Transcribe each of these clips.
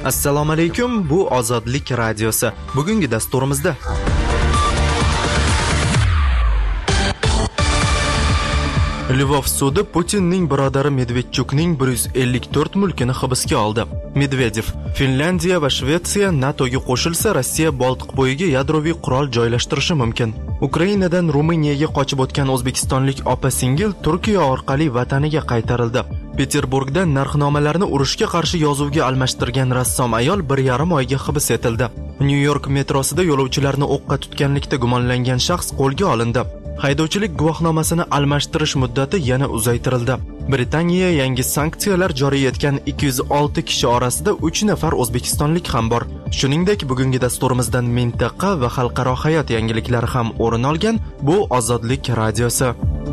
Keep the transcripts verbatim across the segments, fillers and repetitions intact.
Assalomu alaykum, bu Ozodlik radiosi. Bugungi dasturimizda Lvov sudi Putinning birodari Medvedchukning bir yuz ellik to'rt mulkini hibsga oldi. Medvedev: Finlandiya va Shvetsiya NATOga qo'shilsa, Rossiya Boltiq bo'yiga yadroviy qurol joylashtirishi mumkin. Ukrainadan Ruminiyaga qochib o'tgan o'zbekistonlik opa-singil Turkiya orqali vataniga qaytarildi. Peterburgda narxnomalarni urushga qarshi yozuvga almashtirgan rassom ayol bir yarim oyga hibs etildi. Nyu-York metrosida yo'lovchilarni o'qqa tutganlikda gumonlangan shaxs qo'lga olindi. Haydovchilik guvohnomasini almashtirish muddati yana uzaytirildi. Britaniya yangi sanksiyalar joriy etgan ikki yuz olti kishi orasida uch nafar o'zbekistonlik ham bor. Shuningdek, bugungi dasturimizdan mintaqa va xalqaro hayot yangiliklari ham o'rin olgan. Bu Ozodlik radiosi.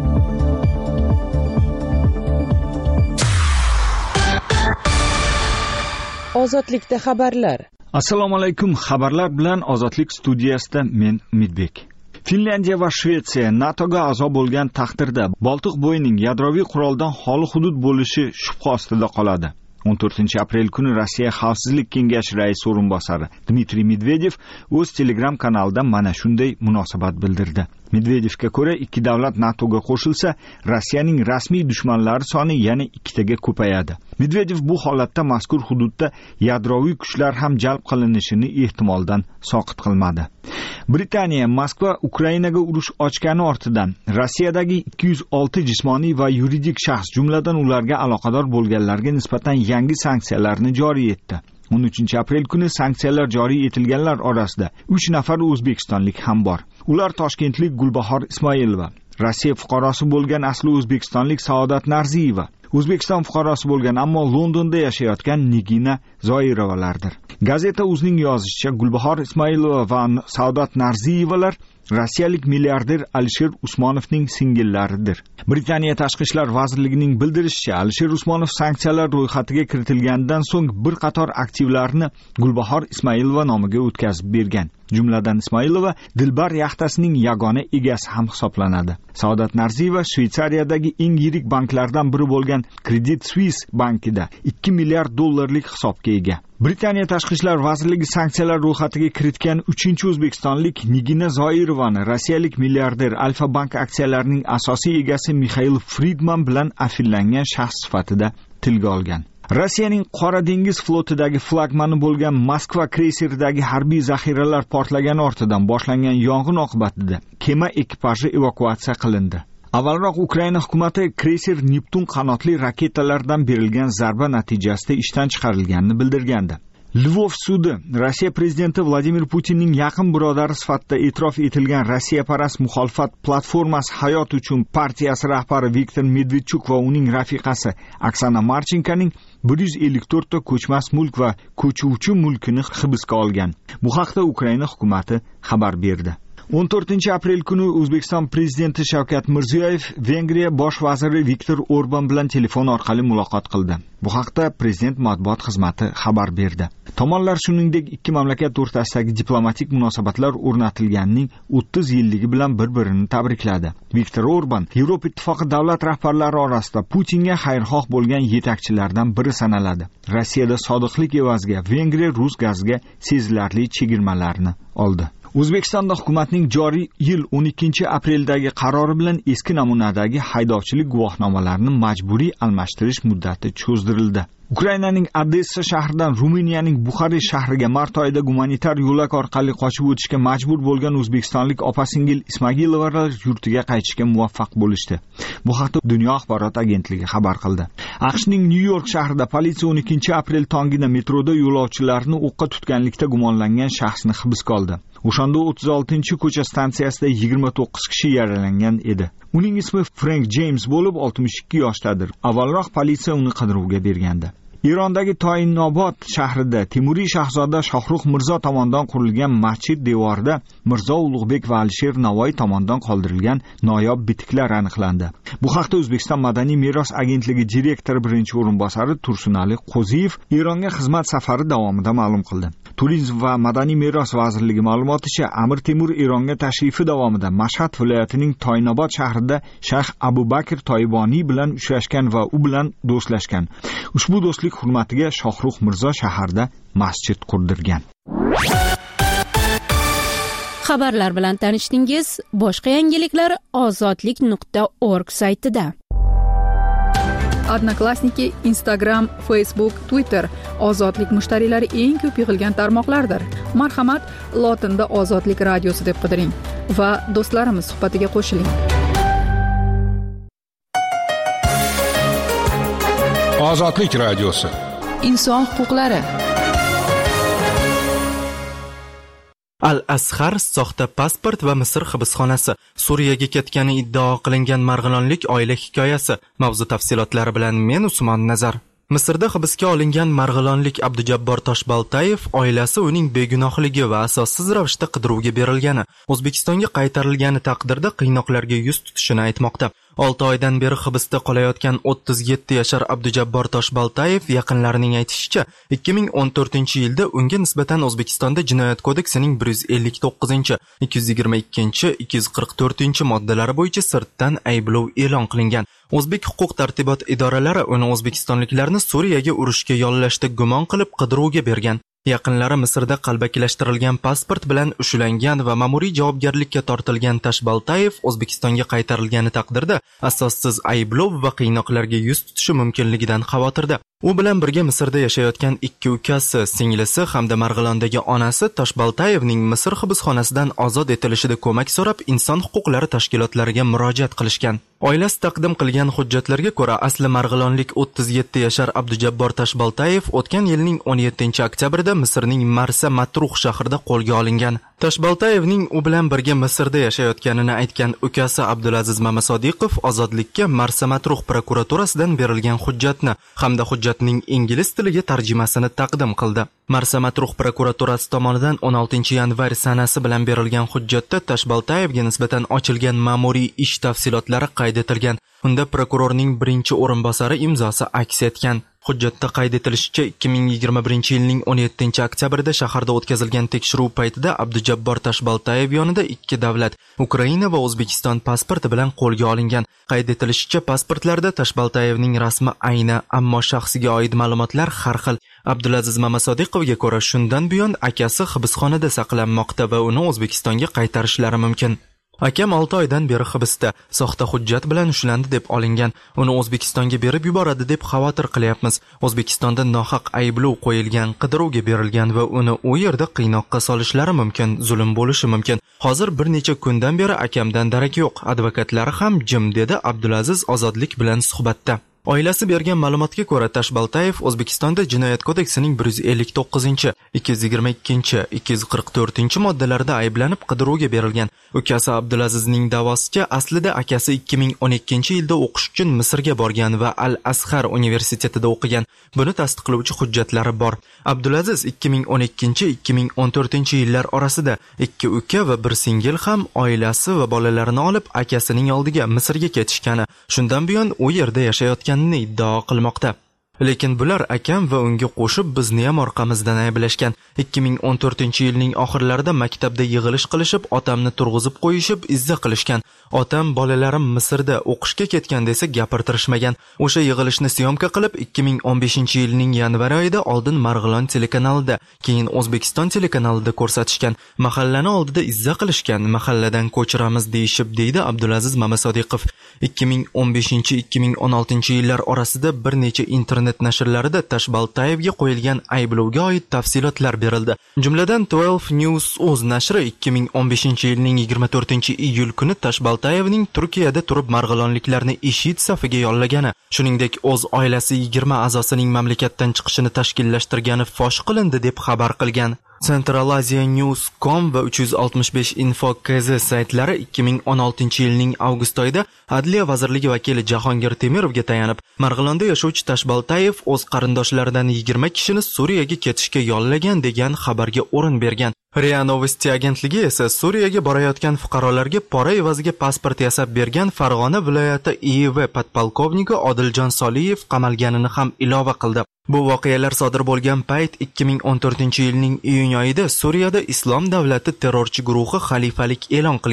Ozodlikda xabarlar. Assalomu alaykum. Xabarlar bilan Ozodlik studiyasida men Umidbek. Finlandiya va Shvetsiya NATOga a'zo bo'lgan taqdirda Boltiq bo'yining yadroviy quroldan xoli hudud bo'lishi shubha ostida qoladi. o'n to'rtinchi aprel kuni Rossiya Xavfsizlik kengashi raisi o'rinbosari Dmitriy Medvedev o'z Telegram kanalida mana shunday munosabat bildirdi. Medvedevga ko'ra, ikki davlat NATOga qo'shilsa, Rossiyaning rasmiy dushmanlari soni yana ikkitaga ko'payadi. Medvedev bu holatda mazkur hududda yadroviy kuchlar ham jalb qilinishini ehtimoldan soqit qilmadi. Britaniya Moskva Ukrainaga urush ochgani ortidan Rossiyadagi ikki yuz olti jismoniy va yuridik shaxs, jumladan ularga aloqador bo'lganlarga nisbatan yangi sanksiyalarni joriy etdi. o'n uchinchi aprel kuni sanksiyalar joriy etilganlar orasida uch nafar o'zbekistonlik ham bor. Ular toshkentlik Gulbahor Ismoilova, Rossiya fuqarosi bo'lgan asli o'zbekistonlik Saodat Narziyeva, O'zbekiston fuqarosi bo'lgan ammo Londonda yashayotgan Nigina Zoirovalardir. Gazeta o'zining yozishicha, Gulbahor Ismoilova va Saodat Narziyevalar rossiyalik milliarder Alisher Usmonovning singillaridir. Britaniya Tashqi ishlar vazirligining bildirishicha, Alisher Usmonov sanksiyalar ro'yxatiga kiritilganidan so'ng bir qator aktivlarni Gulbahor Ismoilova nomiga o'tkazib bergan. Jumladan Ismoilova Dilbar yaxtasining yagona egasi ham hisoblanadi. Saodat Narziyeva Shveysariyadagi eng yirik banklardan biri bo'lgan Credit Suisse bankida ikki milliard dollarlik hisobga ega. Britaniya Tashqi ishlar vazirligi sanksiyalar ro'yxatiga kiritgan uchinchi o'zbekistonlik Nigina Zoirovani rossiyalik milliarder Alfa Bank aksiyalarining asosiy egasi Mixail Friedman bilan afillangan shaxs sifatida tilga olgan. Rossiyaning Qora dengiz flotidagi flagmani bo'lgan Moskva kreyseridagi harbiy zaxiralar portlagani ortidan boshlangan yong'in oqibatida kema ekipaji evakuatsiya qilindi. Avvalroq Ukraina hukumati kreyser Neptun qanotli raketalardan berilgan zarba natijasida ishdan chiqarilganini bildirgandi. Lvov sudi Rossiya prezidenti Vladimir Putinning yaqin birodari sifatida e'tirof etilgan Rossiyaparast muxolifat platformasi Hayot uchun partiyasi rahbari Viktor Medvedchuk va uning rafiqasi Oksana Marchenkoning bir yuz ellik to'rt ta ko'chmas mulk va ko'chuvchi mulkini hibsga olgan. Bu haqda Ukraina hukumati xabar berdi. o'n to'rtinchi aprel kuni O'zbekiston prezidenti Shavkat Mirziyoyev Vengriya bosh vaziri Viktor Orban bilan telefon orqali muloqot qildi. Bu haqda prezident matbuot xizmati xabar berdi. Tomonlar shuningdek ikki mamlakat o'rtasidagi diplomatik munosabatlar o'rnatilganining o'ttiz yilligi bilan bir-birini tabrikladi. Viktor Orban Yevropa ittifoqi davlat rahbarlari orasida Putinga xayrixoh bo'lgan yetakchilardan biri sanaladi. Rossiyada sodiqlik evaziga Vengriya rus gaziga sezilarli chegirmalarni oldi. O'zbekistonda hukumatning joriy yil o'n ikkinchi apreldagi qarori bilan eski namunadagi haydovchilik guvohnomalarini majburiy almashtirish muddati cho'zdirildi. Ukrainaning Odessa shahridan Ruminiyaning Buxarest shahriga mart oyida gumanitar yo'lak orqali qochib o'tishga majbur bo'lgan o'zbekistonlik opa-singil Ismagilovalar yurtiga qaytishga muvaffaq bo'lishdi. Bu haqda Dunyo axborot agentligi xabar qildi. AQShning Nyu-York shahrida politsiya o'n ikkinchi aprel tongida metroda yo'lovchilarni o'qqa tutganlikda gumonlangan shaxsni hibsga oldi. O'shanda o'ttiz oltinchi ko'cha stansiyasida yigirma to'qqiz kishi yaralangan edi. Uning ismi Frank James bo'lib, oltmish ikki yoshdadir. Avvalroq politsiya uni qidiruvga bergandi. Irondagi Toyinobod shahrida Temuriy shahzoda Shohrux Mirzo tomonidan qurilgan masjid devorida Mirzo Ulug'bek va Alisher Navoiy tomonidan qoldirilgan noyob bitiklar aniqlandi. Bu haqda O'zbekiston Madaniy meros agentligi direktori birinchi o'rinbosari Tursunali Qo'ziyev Eronga xizmat safari davomida ma'lum qildi. Turizm va Madaniy meros vazirligi ma'lumoticha, Amir Temur Eronga tashrifi davomida Mashhad viloyatining Toyinobod shahrida Shayx Abu Bakr Toyiboniy bilan uchrashgan va u bilan do'stlashgan. Ushbu do'stlik ozodlik hurmatiga Shohrux Mirzo shaharda masjid qurdirgan. Xabarlar bilan tanishdingiz. Boshqa yangiliklar ozodlik nuqta org saytida. Odnoklassniki, Instagram, Facebook, Twitter ozodlik mushtariylari eng ko'p yig'ilgan tarmoqlardir. Marhamat, lotinda Ozodlik radiosi deb qidiring va do'stlarimiz suhbatiga qo'shiling. Ozodlik radiosi. Inson huquqlari. Al-Azhar soxta pasport va Misr hibsxonasi, Suriyaga ketgani iddao qilingan marg'ilonlik oila hikoyasi. Mavzu tafsilotlari bilan men Usmon Nazar. Misrda hibsga olingan marg'ilonlik Abdujabbor Toshbaltayev oilasi uning begunohligi va asossiz ravishda qidiruvga berilgani, O'zbekistonga qaytarilgani taqdirda qiynoqlarga yuz tutishini aytmoqda. olti oydan beri hibsda qolayotgan o'ttiz yetti yashar Abdujabbor Toshbaltayev yaqinlarining aytishicha, ikki ming o'n to'rtinchi yilda unga nisbatan O'zbekistonda Jinoyat kodeksining bir yuz ellik to'qqizinchi, ikki yuz yigirma ikkinchi, ikki yuz qirq to'rtinchi moddalari bo'yicha sirtdan ayblov e'lon qilingan. O'zbek huquq tartibot idoralari uni o'zbekistonliklarni Suriyaga urushga yollashda gumon qilib qidiruvga bergan. Yaqinlari Misrda qalbakilashtirilgan pasport bilan ushlangan va ma'muriy javobgarlikka tortilgan Toshbaltayev O'zbekistonga qaytarilgani taqdirda asossiz ayblov va qiynoqlarga yuz tutishi mumkinligidan xavotirda. U bilan birga Misrda yashayotgan ikki ukasi, singlisi hamda Marg'ilondagi onasi Toshbaltayevning Misr hibsxonasidan ozod etilishida ko'mak so'rab inson huquqlari tashkilotlariga murojaat qilishgan. Oilasi taqdim qilgan hujjatlarga ko'ra, asli marg'ilonlik o'ttiz yetti yashar Abdujabbor Toshbaltayev o'tgan yilning o'n yettinchi oktyabrida Misrning Marsa Matruh shahrida qo'lga olingan. Toshbaltayevning u bilan birga Misrda yashayotganini aytgan ukasi Abdulaziz Mamasodiqov ozodlikka Marsa Matruh prokuraturasidan berilgan hujjatni hamda hujjatning ingliz tiliga tarjimasini taqdim qildi. Marsa Matruh prokuraturasi tomonidan o'n oltinchi yanvar sanasi bilan berilgan hujjatda Toshbaltayevga nisbatan ochilgan ma'muriy ish tafsilotlari qayd etilgan. Unda prokurorning birinchi o'rinbosari imzosi aks etgan. Hujjatda qayd etilishicha, ikki ming yigirma birinchi yilning o'n yettinchi oktyabrida shaharda o'tkazilgan tekshiruv paytida Abdujabbor Toshbaltayev yonida ikki davlat, Ukraina va O'zbekiston pasporti bilan qo'lga olingan. Qayd etilishicha, pasportlarda Toshbaltayevning rasmi ayni, ammo shaxsiga oid ma'lumotlar har xil. Abdulaziz Mamasodiqovga ko'ra, shundan buyon akasi hibsxonada saqlanmoqda va uni O'zbekistonga qaytarishlari mumkin. Akam olti oydan beri hibsda, soxta hujjat bilan ushlandi deb olingan. Uni O'zbekistonga berib yuboradi deb xavotir qilyapmiz. O'zbekistonda nohaq ayblov qo'yilgan, qidiruvga berilgan va uni u yerda qiynoqqa solishlari mumkin, zulm bo'lishi mumkin. Hozir bir necha kundan beri akamdan darak yo'q, advokatlari ham jim, dedi Abdulaziz ozodlik bilan suhbatda. Oilasi bergan ma'lumotga ko'ra, Toshbaltayev O'zbekistonda Jinoyat kodeksining bir yuz ellik to'qqizinchi, ikki yuz yigirma ikkinchi, ikki yuz qirq to'rtinchi moddalarida ayblanib qidiruvga berilgan. Ukasi Abdulazizning da'vosicha, aslida akasi ikki ming o'n ikkinchi yilda o'qish uchun Misrga borgan va Al-Azhar universitetida o'qigan. Buni tasdiqlovchi hujjatlari bor. Abdulaziz ikki ming o'n ikkinchi ikki ming o'n to'rtinchi yillar orasida ikki uka va bir singil ham oilasi va bolalarini olib akasining oldiga Misrga ketishgani, shundan buyon u yerda yashayotganini iddao qilmoqda. Lekin bular akam va unga qo'shib bizni ham orqamizdan ayblashgan. ikki ming o'n to'rtinchi yilning oxirlarida maktabda yig'ilish qilishib, otamni turg'izib qo'yishib, izza qilishgan. Otam bolalarim Misrda o'qishga ketgan desa gapirtirishmagan. O'sha yig'ilishni syomka qilib ikki ming o'n beshinchi yilning yanvar oyida oldin Marg'ilon telekanalida, keyin O'zbekiston telekanalida ko'rsatishgan. Mahallani oldida izza qilishgan, mahalladan ko'chiramiz deyishib, deydi Abdulaziz Mamasodiqov. ikki ming o'n beshinchi ikki ming o'n oltinchi yillar orasida bir necha internet nashrlarida Toshbaltayevga qo'yilgan ayblovga oid tafsilotlar berildi. Jumladan twelve news o'z nashri ikki ming o'n beshinchi yilning yigirma to'rtinchi iyul kuni Toshbaltayevning Turkiyada turib marg'ilonliklarni IShID safiga yollagani, shuningdek o'z oilasi yigirma a'zosining mamlakatdan chiqishini tashkillashtirgani fosh qilindi deb xabar qilgan. Central Asia News dot com va uch yuz oltmish besh info dot k z saytlari ikki ming o'n oltinchi yilning avgust oyida Adliya vazirligi vakili Jahongir Temirovga tayanib, Marg'ilonda yashovchi Toshbaltayev o'z qarindoshlaridan yigirma kishini Suriyaga ketishga yollagan degan xabarga o'rin bergan. Ria Novosti agentligi esa Suriyaga borayotgan fuqarolarga pora evaziga pasport yasab bergan Farg'ona viloyati I I V podpolkovniki Odiljon Soliyev qamalganini ham ilova qildi. Bu voqealar sodir bo'lgan payt ikki ming o'n to'rtinchi yilning iyun oyida Suriyada Islom davlati terrorchi guruhi xalifalik e'lon qilgandi.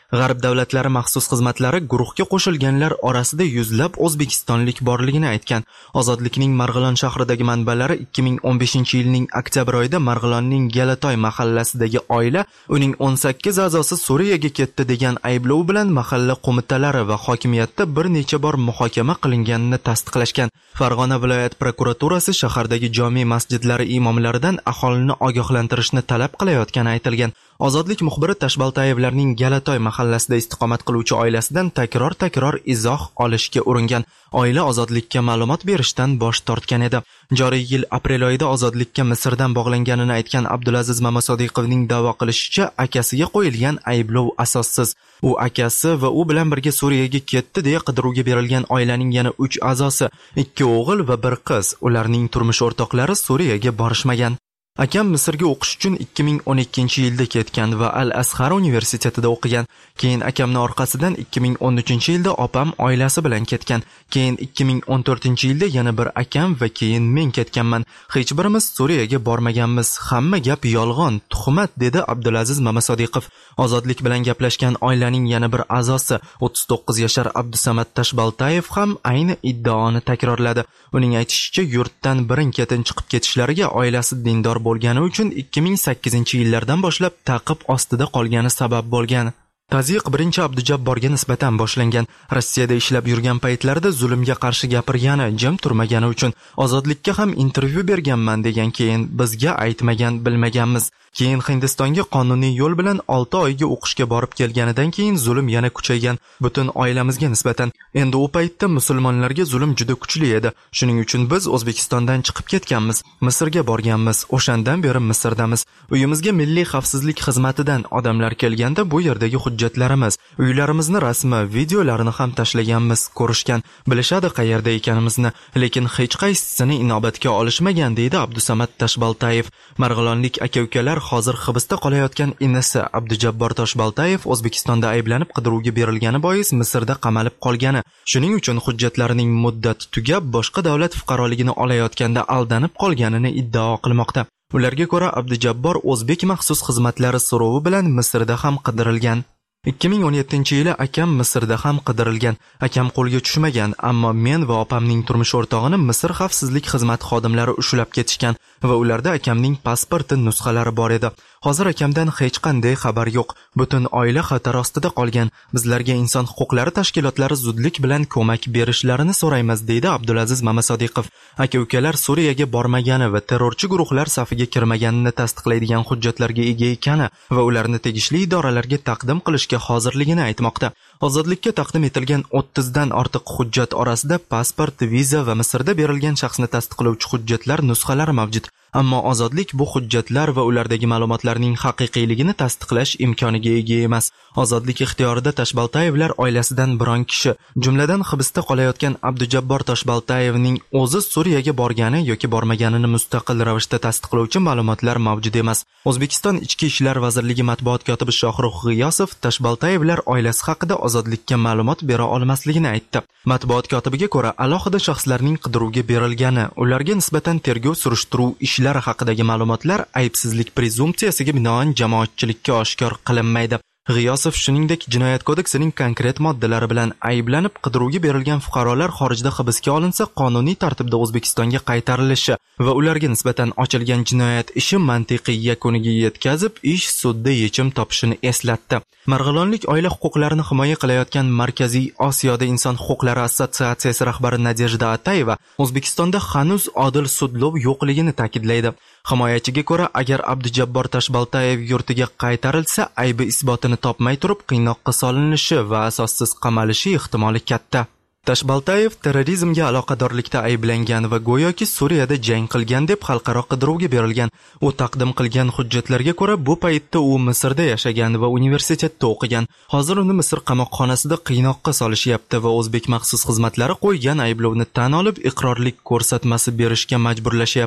G'arb davlatlari maxsus xizmatlari guruhga qo'shilganlar orasida yuzlab o'zbekistonlik borligini aytgan. Ozodlikning Marg'ilon shahridagi manbalari ikki ming o'n beshinchi yilning oktyabr oyida Marg'ilonning Galatoy mahallasidagi oila uning o'n sakkiz a'zosi Suriyaga ketdi degan ayblov bilan mahalla qo'mitalari va hokimiyatda bir necha bor muhokama qilinganini tasdiqlashgan. Farg'ona viloyat prokuraturasi shahardagi jome masjidlari imomlaridan aholini ogohlantirishni talab qilayotgani aytilgan. Ozodlik muxbiri Tashbaltayevlarning Galatoy mahallasida istiqomat qiluvchi oilasidan takror-takror izoh olishga uringan. Oila Ozodlikka ma'lumot berishdan bosh tortgan edi. Joriy yil aprel oyida Ozodlikka Misrdan bog'langanini aytgan Abdulaziz Mamasodiqovning da'vo qilishicha, akasiga qo'yilgan ayblov asossiz. U akasi va u bilan birga Suriyaga ketdi deya qidiruvga berilgan oilaning yana uch a'zosi, ikki o'g'il va bir qiz, ularning turmush o'rtoqlari Suriyaga borishmagan. Akam Misrga o'qish uchun ikki ming o'n ikkinchi yilda ketgan va Al-Azhar universitetida o'qigan. Keyin akamning orqasidan ikki ming o'n uchinchi yilda opam oilasi bilan ketgan. Keyin ikki ming o'n to'rtinchi yilda yana bir akam va keyin men ketganman. Hech birimiz Suriyaga bormaganmiz. Hamma gap yolg'on, tuhmat, dedi Abdulaziz Mamasodiqov. Ozodlik bilan gaplashgan oilaning yana bir a'zosi, o'ttiz to'qqiz yashar Abdusamad Tashbaltayev ham ayni iddaoni takrorladi. Uning aytishicha, yurtdan birin-ketin chiqib ketishlariga oilasi dindor bo'lgani uchun ikki ming sakkizinchi yillardan boshlab ta'qib ostida qolgani sabab bo'lgan. Tazyiq birinchi Abdujabborga nisbatan boshlangan. Rossiyada ishlab yurgan paytlarida zulmga qarshi gapirgani, jim turmagani uchun Ozodlikka ham intervyu berganman degan, keyin bizga aytmagan, bilmaganmiz. Keyin Hindistonga qonuniy yo'l bilan olti oyga o'qishga borib kelganidan keyin zulm yana kuchaygan, butun oilamizga nisbatan. Endi u paytda musulmonlarga zulm juda kuchli edi. Shuning uchun biz O'zbekistondan chiqib ketganmiz, Misrga borganmiz. O'shandan beri Misrdamiz. Uyimizga Milliy xavfsizlik xizmatidan odamlar kelganda bu yerdagi hujjatlarimiz, uylarimizni rasmi, videolarini ham tashlaganmiz, ko'rishgan, bilishadi qayerda ekanimizni, lekin hech qaysisini inobatga olishmagan, deydi Abdusamad Tashbaltayev. Marg'ilonlik aka-ukalar hozir hibsda qolayotgan inisi Abdujabbor Tashbaltayev O'zbekistonda ayblanib qidiruvga berilgani bois Misrda qamalib qolgani. Shuning uchun hujjatlarining muddati tugab, boshqa davlat fuqaroligini olayotganda aldanib qolganini iddao qilmoqda. Ularga ko'ra, Abdujabbor o'zbek maxsus xizmatlari so'rovi bilan Misrda ham qidirilgan. ikki ming o'n yettinchi yili akam Misrda ham qidirilgan. Akam qo'lga tushmagan, ammo men va opamning turmush o'rtog'ini Misr xavfsizlik xizmati xodimlari ushlab ketishgan va ularda akamning pasporti nusxalari bor edi. Hozir akamdan hech qanday xabar yo'q. Butun oila xatar ostida qolgan. Bizlarga inson huquqlari tashkilotlari zudlik bilan ko'mak berishlarini so'raymiz, deydi Abdulaziz Mamasodiqov. Aka-ukalar Suriyaga bormagani va terrorchi guruhlar safiga kirmaganini tasdiqlaydigan hujjatlarga ega ekani va ularni tegishli idoralarga taqdim qilishga hozirligini aytmoqda. Ozodlikka taqdim etilgan o'ttiz dan ortiq hujjat orasida pasport, viza va Misrda berilgan shaxsni tasdiqlovchi hujjatlar nusxalari mavjud. Ammo Ozodlik bu hujjatlar va ulardagi ma'lumotlarning haqiqiyligini tasdiqlash imkoniga ega emas. Ozodlik ixtiyorida Tashbaltayevlar oilasidan biron kishi, jumladan hibsda qolayotgan Abdujabbor Tashbaltayevning o'zi Suriyaga borgani yoki bormaganini mustaqil ravishda tasdiqlovchi ma'lumotlar mavjud emas. O'zbekiston Ichki ishlar vazirligi matbuot kotibi Shohruh G'iyosov Tashbaltayevlar oilasi haqida Ozodlikka ma'lumot bera olmasligini aytdi. Matbuot kotibiga ko'ra, alohida shaxslarning qidiruvga berilgani, ularga nisbatan tergov surishtiruv ishlari haqidagi ma'lumotlar aybsizlik prezumpsiyasiga binoan jamoatchilikka oshkor qilinmaydi. G'iyosov shuningdek Jinoyat kodeksining konkret moddalari bilan ayblanib qidiruvga berilgan fuqarolar xorijda hibsga olinsa qonuniy tartibda O'zbekistonga qaytarilishi va ularga nisbatan ochilgan jinoyat ishi mantiqiy yakuniga yetkazib, ish sudda yechim topishini eslatdi. Marg'ilonlik oila huquqlarini himoya qilayotgan Markaziy Osiyoda inson huquqlari assotsiatsiyasi rahbari Nadejda Atayeva O'zbekistonda hanuz odil sudlov yo'qligini ta'kidlaydi. Himoyachiga ko'ra, agar Abdujabbor Tashbaltayev yurtiga qaytarilsa, aybi isbotini topmay turib qiynoqqa solinishi va asossiz qamalishi ehtimoli katta. Tashbaltayev terrorizmga aloqadorlikda ayblangan va go'yoki Suriyada jang qilgan deb xalqaro qidiruvga berilgan. U taqdim qilgan hujjatlarga ko'ra, bu paytda u Misrda yashagan va universitetda o'qigan. Hozir uni Misr qamoqxonasida qiynoqqa solishyapti va o'zbek maxsus xizmatlari qo'ygan ayblovni tan olib, iqrorlik ko'rsatmasi berishga majburlashyapti.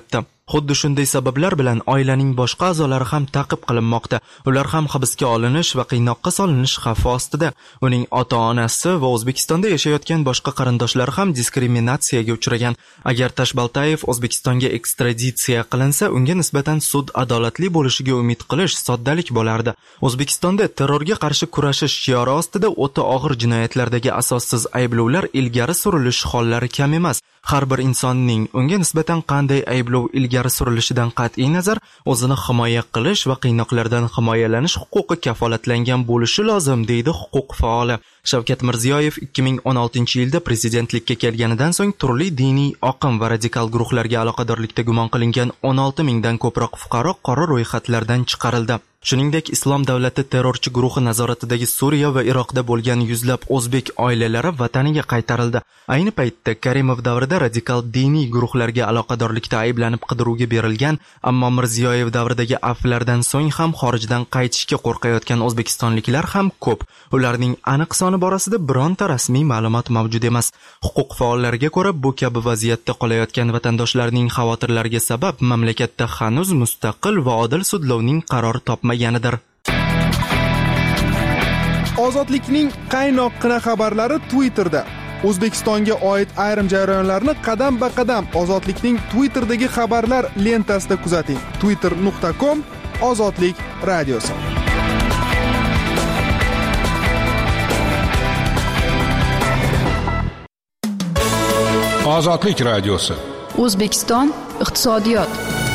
Xuddi shunday sabablar bilan oilaning boshqa a'zolari ham ta'qib qilinmoqda. Ular ham hibsga olinish va qiynoqqa solinish xavfi ostida. Uning ota-onasi va O'zbekistonda yashayotgan boshqa qarindoshlari ham diskriminatsiyaga uchragan. Agar Tashbaltayev O'zbekistonga ekstraditsiya qilinsa, unga nisbatan sud adolatli bo'lishiga umid qilish soddalik bo'lardi. O'zbekistonda terrorga qarshi kurashish shiori ostida o'ta og'ir jinoyatlardagi asossiz ayblovlar ilgari surilish hollari kam emas. Har bir insonning unga nisbatan qanday ayblov ilgari surilishidan qat'iy nazar o'zini himoya qilish va qiynoqlardan himoyalanish huquqi kafolatlangan bo'lishi lozim, deydi huquq faoli. Shavkat Mirziyoyev ikki ming o'n oltinchi yilda prezidentlikka kelganidan so'ng turli diniy oqim va radikal guruhlarga aloqadorlikda gumon qilingan o'n olti mingdan ko'proq fuqaro qora ro'yxatlardan chiqarildi. Shuningdek, Islom davlati terrorchi guruhi nazoratidagi Suriya va Iroqda bo'lgan yuzlab o'zbek oilalari vataniga qaytarildi. Ayni paytda Karimov davrida radikal diniy guruhlarga aloqadorlikda ayblanib qidiruvga berilgan, ammo Mirziyoyev davridagi afvlardan so'ng ham xorijdan qaytishga qo'rqayotgan o'zbekistonliklar ham ko'p. Ularning aniq soni borasida bironta rasmiy ma'lumot mavjud emas. Huquq faollariga ko'ra, bu kabi vaziyatda qolayotgan vatandoshlarning xavotirlariga sabab mamlakatda hanuz mustaqil va odil sudlovning qaror topmaganidir. Ozodlikning qaynoqqina xabarlari Twitterda. O'zbekistonga oid ayrim jarayonlarni qadam-ba-qadam Ozodlikning Twitterdagi xabarlar lentasida kuzating. twitter nuqta com Ozodlik radiosi. Ozodlik radiosi. O'zbekiston iqtisodiyot.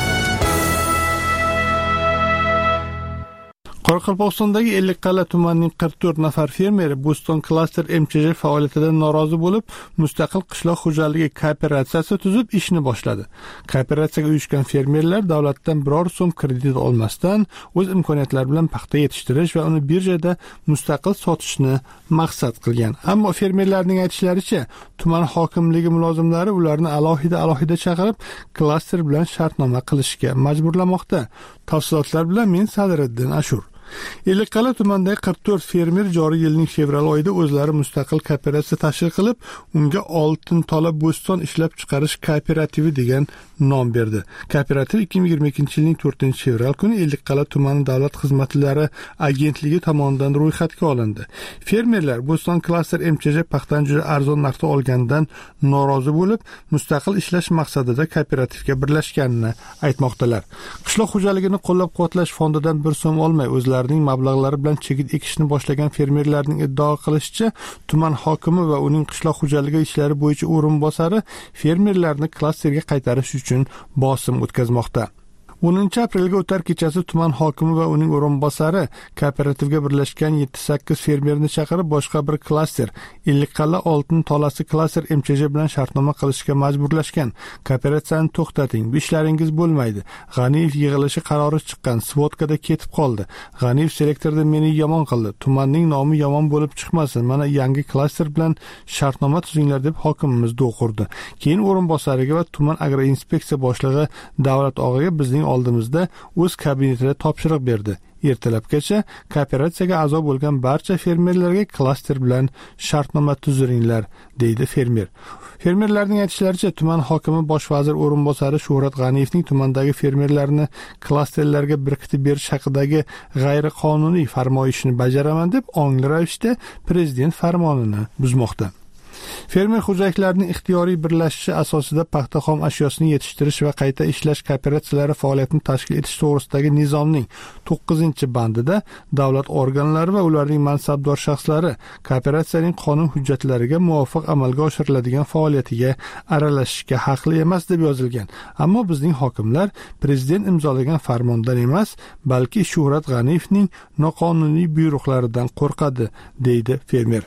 Qoraqalpog'istondagi Ellikqal'a tumanining qirq to'rt nafar fermeri Bo'ston klaster M Ch J faoliyatidan norozi bo'lib, mustaqil qishloq xo'jaligi kooperatsiyasi tuzib ishni boshladi. Kooperatsiyaga uyushgan fermerlar davlatdan biror so'm kredit olmasdan o'z imkoniyatlari bilan paxta yetishtirish va uni birjada mustaqil sotishni maqsad qilgan. Ammo fermerlarning aytishlaricha, tuman hokimligi mulozimlari ularni alohida-alohida chaqirib, klaster bilan shartnoma qilishga majburlamoqda. Tafsilotlar bilan men Sadiriddin Ashur. Ellikqal'a tumanidagi qirq to'rt fermer joriy yilning fevral oyida o'zlari mustaqil kooperatsiya tashkil qilib, unga Oltin tola bo'ston ishlab chiqarish kooperativi degan nom berdi. Kooperativ ikki ming yigirma ikkinchi yilning to'rtinchi fevral kuni Ellikqal'a tumani davlat xizmatlari agentligi tomonidan ro'yxatga olindi. Fermerlar Bo'ston klaster M Ch J paxtani juda arzon narxda olganidan norozi bo'lib, mustaqil ishlash maqsadida kooperativga birlashganini aytmoqdalar. Qishloq xo'jaligini qo'llab-quvvatlash fondidan bir so'm olmay o'zlari ning mablag'lari bilan chigit ekishni boshlagan fermerlarning iddao qilishicha, tuman hokimi va uning qishloq xo'jaligi ishlari bo'yicha o'rinbosari fermerlarni klasterga qaytarish uchun bosim o'tkazmoqda. o'ninchi aprelga o'tar kechasi tuman hokimi va uning o'rinbosari kooperativga birlashgan yetti sakkiz fermerni chaqirib, boshqa bir klaster Ellikqal'a Oltin tolasi klaster M Ch J bilan shartnoma qilishga majburlashgan. Kooperatsiyani to'xtating, bu ishlaringiz bo'lmaydi. G'aniyev yig'ilishi qarori chiqqan, Svodkada ketib qoldi. G'aniyev selektorda meni yomon qildi. Tumanning nomi yomon bo'lib chiqmasin. Mana yangi klaster bilan shartnoma tuzinglar deb hokimimiz do'q urdi. Keyin o'rinbosariga va tuman agroinspeksiya boshlig'i Davlat og'aga bizning oldimizda o'z kabinetida topshiriq berdi. Ertalabgacha kooperatsiyaga a'zo bo'lgan barcha fermerlarga klaster bilan shartnoma tuziringlar, deydi fermer. Fermerlarning aytishlaricha, tuman hokimi bosh vazir o'rinbosari Shuhrat G'aniyevning tumandagi fermerlarni klasterlarga berkitib berish haqidagi g'ayriqonuniy farmoyishini bajaraman deb ongli ravishda prezident farmonini buzmoqda. Fermer xo'jaliklarining ixtiyoriy birlashishi asosida paxta xom ashyosini yetishtirish va qayta ishlash kooperatsiyalari faoliyatini tashkil etish to'g'risidagi nizomning to'qqizinchi bandida davlat organlari va ularning mansabdor shaxslari kooperatsiyaning qonun hujjatlariga muvofiq amalga oshiriladigan faoliyatiga aralashishga haqli emas deb yozilgan. Ammo bizning hokimlar prezident imzolagan farmondan emas, balki Shuhrat G'aniyevning noqonuniy buyruqlaridan qo'rqadi, deydi fermer.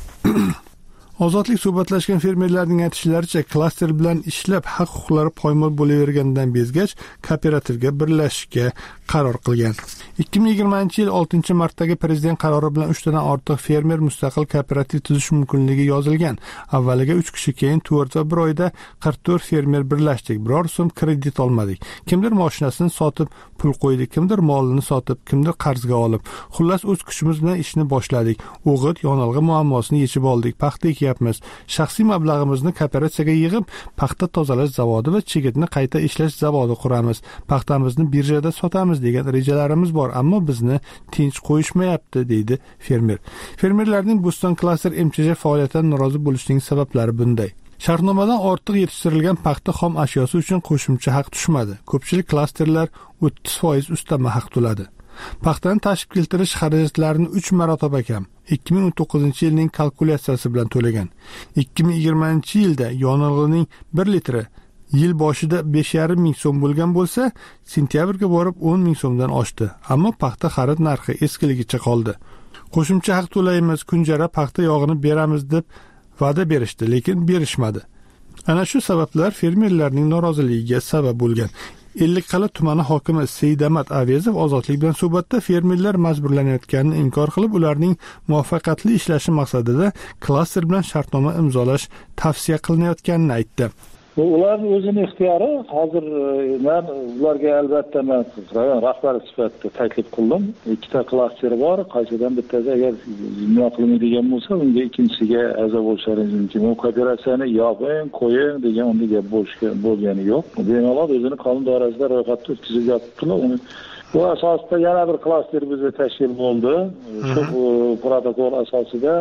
Ozodlik suhbatlashgan fermerlarning aytishlaricha, klaster bilan ishlab haq-huquqlari poymol bo'lavergandan bezgach, kooperativga birlashishga qaror qilgan. ikki ming yigirmanchi yil oltinchi martdagi prezident qarori bilan uch tadan ortiq fermer mustaqil kooperativ tuzish mumkinligi yozilgan. Avvaliga uch kishi, keyin to'rt va bir oyda qirq to'rt fermer birlashdik. Biror so'm kredit olmadik. Kimdir mashinasini sotib pul qo'ydi, kimdir molini sotib, kimdir qarzga olib. Xullas o'z kuchimiz bilan ishni boshladik. O'g'it, yonilg'i muammosini yechib oldik. Paxta qilyapmiz. Shaxsiy mablag'imizni kooperatsiyaga yig'ib, paxta tozalash zavodi va chigitni qayta ishlash zavodi quramiz. Paxtamizni birjada sotamiz degan rejalarimiz bor, ammo bizni tinch qo'yishmayapti, deydi fermer. Fermerlarning Bo'ston klaster M Ch J faoliyatidan norozi bo'lishining sabablari bunday. Shartnomadan ortiq yetishtirilgan paxta xom ashyosi uchun qo'shimcha haq tushmadi. Ko'pchilik klasterlar o'ttiz foiz ustama haq to'ladi. Paxtani tashib keltirish xarajatlarini uch marotaba kam ikki ming o'n to'qqizinchi yilning kalkulyatsiyasi bilan to'lagan. ikki ming yigirmanchi yilda yonilg'ining bir litri yil boshida besh yarim ming so'm bo'lgan bo'lsa, sentyabrga borib o'n ming so'mdan oshdi. Ammo paxta xarid narxi eskiligicha qoldi. Qo'shimcha haq to'laymiz, kunjara paxta yog'ini beramiz deb va'da berishdi, lekin berishmadi. Ana shu sabablar fermerlarning noroziligiga sabab bo'lgan. Ellikqal'a tumani hokimi Seydamat Avezov Ozodlik bilan suhbatda fermerlar majburlanayotganini inkor qilib, ularning muvaffaqiyatli ishlashi maqsadida klaster bilan shartnoma imzolash tavsiya qilinayotganini aytdi. Ularning o'zining ixtiyori. Hozir men ularga albatta men rahbar sifatida taklif qildim. Ikkita klaster bor, qaysidan bittasi agar nima qilmaydigan bo'lsa, unga ikkinchisiga a'zo bo'lishlaringiz mumkin. Bu kooperatsiyani yoping, qo'ying degan unday gap bo'lishga bo'lgani yo'q. Bemalol o'zini qonun doirasida ro'yxatga o'tkazib yotibdilar. Uni bu asosida yana bir klaster bizda tashkil bo'ldi. Shu protokol asosida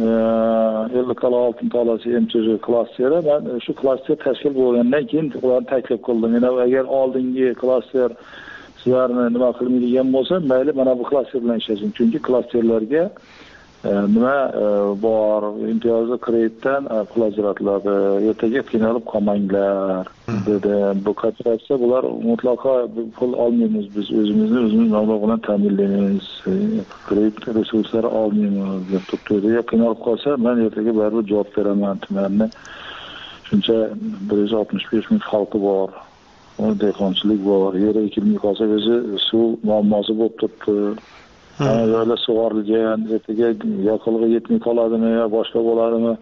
ellikqal'a oltin tolasi M Ch J klasteri. Men shu klaster tashkil bo'lgandan keyin ularni taklif qildim. Yana agar oldingi klaster sizlarni nima qilmaydigan bo'lsa, mayli mana bu klaster bilan ishlashing. Chunki klasterlarga nima bor, imtiyozli kreditdan pul ajratiladi. Ertaga qiynalib qolmanglar dedi. Bu kooperatsiya bular mutlaqo pul olmaymiz, biz o'zimizni o'zimiz mablag' bilan ta'minlaymiz. Kredit resurslari olmaymiz deb turibdi. Qiynalib qolsa, men ertaga baribir javob beraman tumanni. Shuncha bir yuz oltmish besh ming xalqi bor. Dehqonchilik bor. Yer ekilmay qolsa, o'zi suv muammosi bo'lib turibdi. Ana yo'llar sug'orilgan, ertaga yoqilg'i yetmay qoladimi yo boshqa bo'ladimi?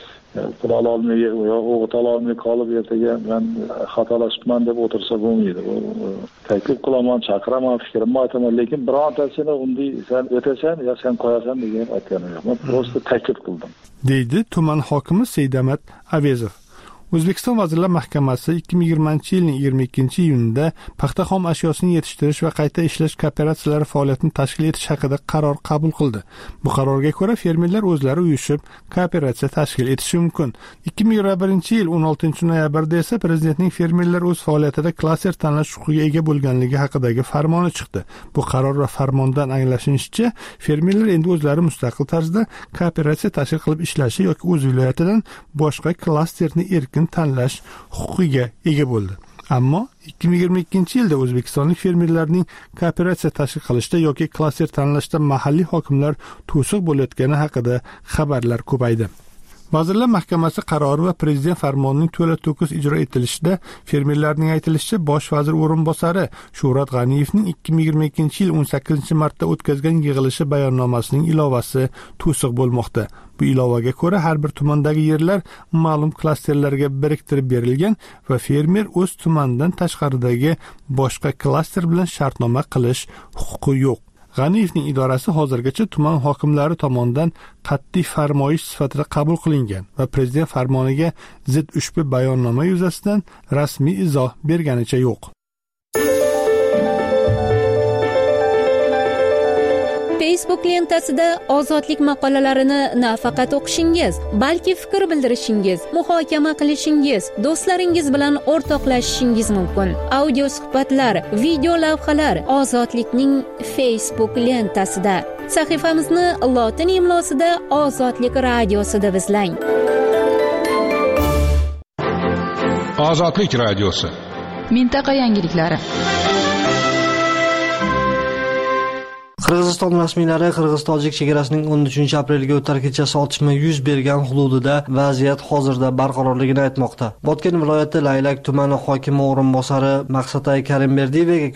Pul ololmay yo o'g'it ololmay qolib ertaga men xatolashibman deb o'tirsa bo'lmaydi. Taklif qilaman, chaqiraman, fikrimni aytaman, lekin birontasini unday sen o'tasan yo sen qo'yasan degan aytganim yo'q. Men prosta taklif qildim, deydi tuman hokimi Seydamat Avezov. O'zbekiston Vazirlar Mahkamasi ikki ming yigirmanchi yilning yigirma ikkinchi iyunida paxta xom ashyosini yetishtirish va qayta ishlash kooperatsiyalari faoliyatini tashkil etish haqida qaror qabul qildi. Bu qarorga ko'ra fermerlar o'zlari uyushib kooperatsiya tashkil etishi mumkin. ikki ming yigirma birinchi yil o'n oltinchi noyabrda esa prezidentning fermerlar o'z faoliyatida klaster tanlash huquqiga ega bo'lganligi haqidagi farmoni chiqdi. Bu qaror va farmondan anglashinishicha, fermerlar endi o'zlari mustaqil tarzda kooperatsiya tashkil qilib ishlashi yoki o'z viloyatidan boshqa klasterni erkin tanlash huquqiga ega bo'ldi. Ammo ikki ming yigirma ikkinchi yilda o'zbekistonlik fermerlarning kooperatsiya tashkil qilishda yoki klaster tanlashda mahalliy hokimlar to'siq bo'layotgani haqida xabarlar ko'paydi. Vazirlar Mahkamasi qarori va prezident farmonining to'la to'kis ijro etilishida fermerlarning aytilishicha, bosh vazir o'rinbosari Shuhrat G'aniyevning ikki ming yigirma ikkinchi yil o'n sakkizinchi martda o'tkazgan yig'ilishi bayonnomasining ilovasi to'siq bo'lmoqda. Bu ilovaga ko'ra har bir tumandagi yerlar ma'lum klasterlarga biriktirib berilgan va fermer o'z tumanidan tashqaridagi boshqa klaster bilan shartnoma qilish huquqi yo'q. G'aniyevning idorasi hozirgacha tuman hokimlari tomonidan qat'iy farmoyish sifatida qabul qilingan va prezident farmoniga zid ushbu bayonnoma yuzasidan rasmiy izoh berganicha yo'q. Facebook lentasida ozodlik maqolalarini nafaqat o'qishingiz, balki fikr bildirishingiz, muhokama qilishingiz, do'stlaringiz bilan o'rtoqlashishingiz mumkin. Audio suhbatlar, video lavhalar Ozodlikning Facebook lentasida. Sahifamizni lotin imlosida Ozodlik radiosida izlang. Ozodlik radiosi. Mintaqa yangiliklari. Qirg'iziston rasmiylari Qirg'iz-Tojik chegarasining o'n uchinchi aprelga o'tar kechasi otishma yuz bergan hududida vaziyat hozirda barqarorligini aytmoqda. Botken viloyati Laylak tumani hokimi o'rinbosari Maqsatay Karimberdiyevaga ko'ra,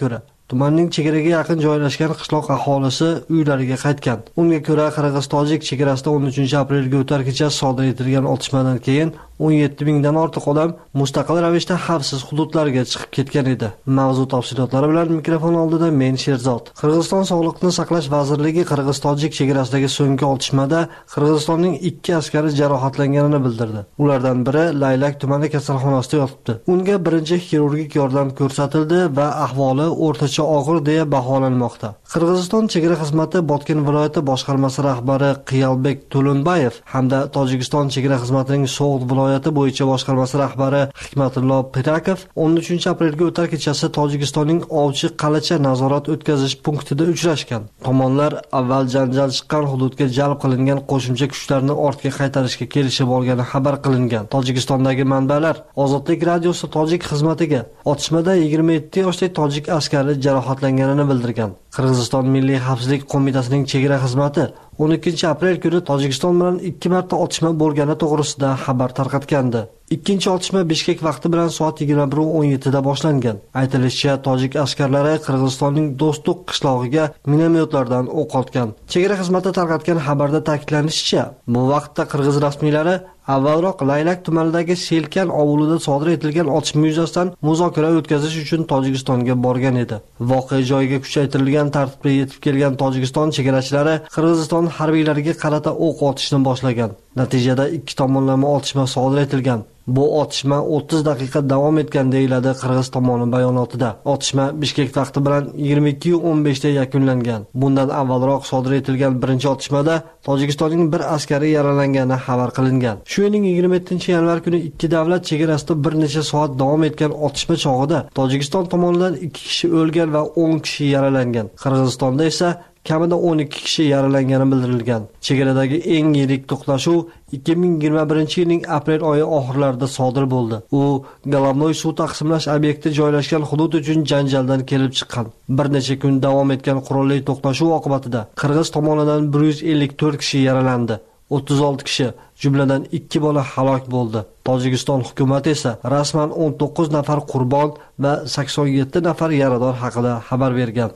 Tumanning chegaraga yaqin joylashgan qishloq aholisi uylariga qaytgan. Unga ko'ra, Qirg'iz-Tojik chegarasida o'n uchinchi aprelga o'tar kecha sodir etilgan otishmadan keyin o'n yetti mingdan ortiq odam mustaqil ravishda xavfsiz hududlarga chiqib ketgan edi. Mavzu tafsilotlari bilan mikrofon oldida men Sherzod. Qirg'iziston Sog'liqni saqlash vazirligi Qirg'iz-Tojik chegarasidagi so'nggi otishmada Qirg'izistonning ikki askari jarohatlanganini bildirdi. Ulardan biri Laylak tumani kasalxonasida yotibdi. Unga birinchi xirurgik yordam ko'rsatildi va ahvoli o'rtacha og'ir deya baholanmoqda. Qirg'iziston chegara xizmati Botken viloyati boshqarmasi rahbari Qiyalbek To'lunbayev hamda Tojikiston chegara xizmatining So'g'd viloyati bo'yicha boshqarmasi rahbari Hikmatullo Pirakov o'n uchinchi aprelga o'tar kechasi Tojikistonning Ovchi Qalacha nazorat o'tkazish punktida uchrashgan. Tomonlar avval janjal chiqqan hududga jalb qilingan qo'shimcha kuchlarni ortga qaytarishga kelishib olgani xabar qilingan. Tojikistondagi manbalar Ozodlik radiosi tojik xizmatiga otishmada yigirma yetti yoshli tojik askari jarohatlanganini bildirgan. Qirg'iziston Milliy xavfsizlik qo'mitasining chegara xizmati o'n ikkinchi aprel kuni Tojikiston bilan ikki marta otishma bo'lgani to'g'risida xabar tarqatgandi. Ikkinchi otishma Bishkek vaqti bilan soat yigirma bir o'n yetti da boshlangan. Aytilishicha, tojik askarlari Qirg'izistonning Do'stlik qishlog'iga minomyotlardan o'q otgan. Chegara xizmati tarqatgan xabarda ta'kidlanishicha, bu vaqtda qirg'iz rasmiylari avvalroq Laylak tumanidagi Selkan ovulida sodir etilgan otishma yuzasidan muzokara o'tkazish uchun Tojikistonga borgan edi. Voqea joyiga kuchaytirilgan tartibda yetib kelgan Tojikiston chegarachilari Qirg'iziston harbiylariga qarata o'q otishni boshlagan. Natijada ikki tomonlama otishma sodir etilgan. Bu otishma o'ttiz daqiqa davom etgan deyiladi Qirg'iz tomoni bayonotida. Otishma Bishkek vaqti bilan yigirma ikki o'n besh da yakunlangan. Bundan avvalroq sodir etilgan birinchi otishmada Tojikistonning bir askari yaralangani xabar qilingan. Shuning yigirma yettinchi yanvar kuni ikki davlat chegarasida bir necha soat davom etgan otishma chog'ida Tojikiston tomonidan ikki kishi o'lgan va o'n kishi yaralangan. Qirg'izistonda esa kamida o'n ikki kishi yaralangani bildirilgan. Chegaradagi eng yirik to'qnashuv ikki ming yigirma birinchi yilning aprel oyi oxirlarida sodir bo'ldi. U Galovnoy suv taqsimlash obyekti joylashgan hudud uchun janjaldan kelib chiqqan. Bir necha kun davom etgan qurolli to'qnashuv oqibatida Qirg'iz tomonidan bir yuz ellik to'rt kishi yaralandi. o'ttiz olti kishi, jumladan ikki bola halok bo'ldi. Tojikiston hukumati esa rasman o'n to'qqiz nafar qurbon va sakson yetti nafar yarador haqida xabar bergan.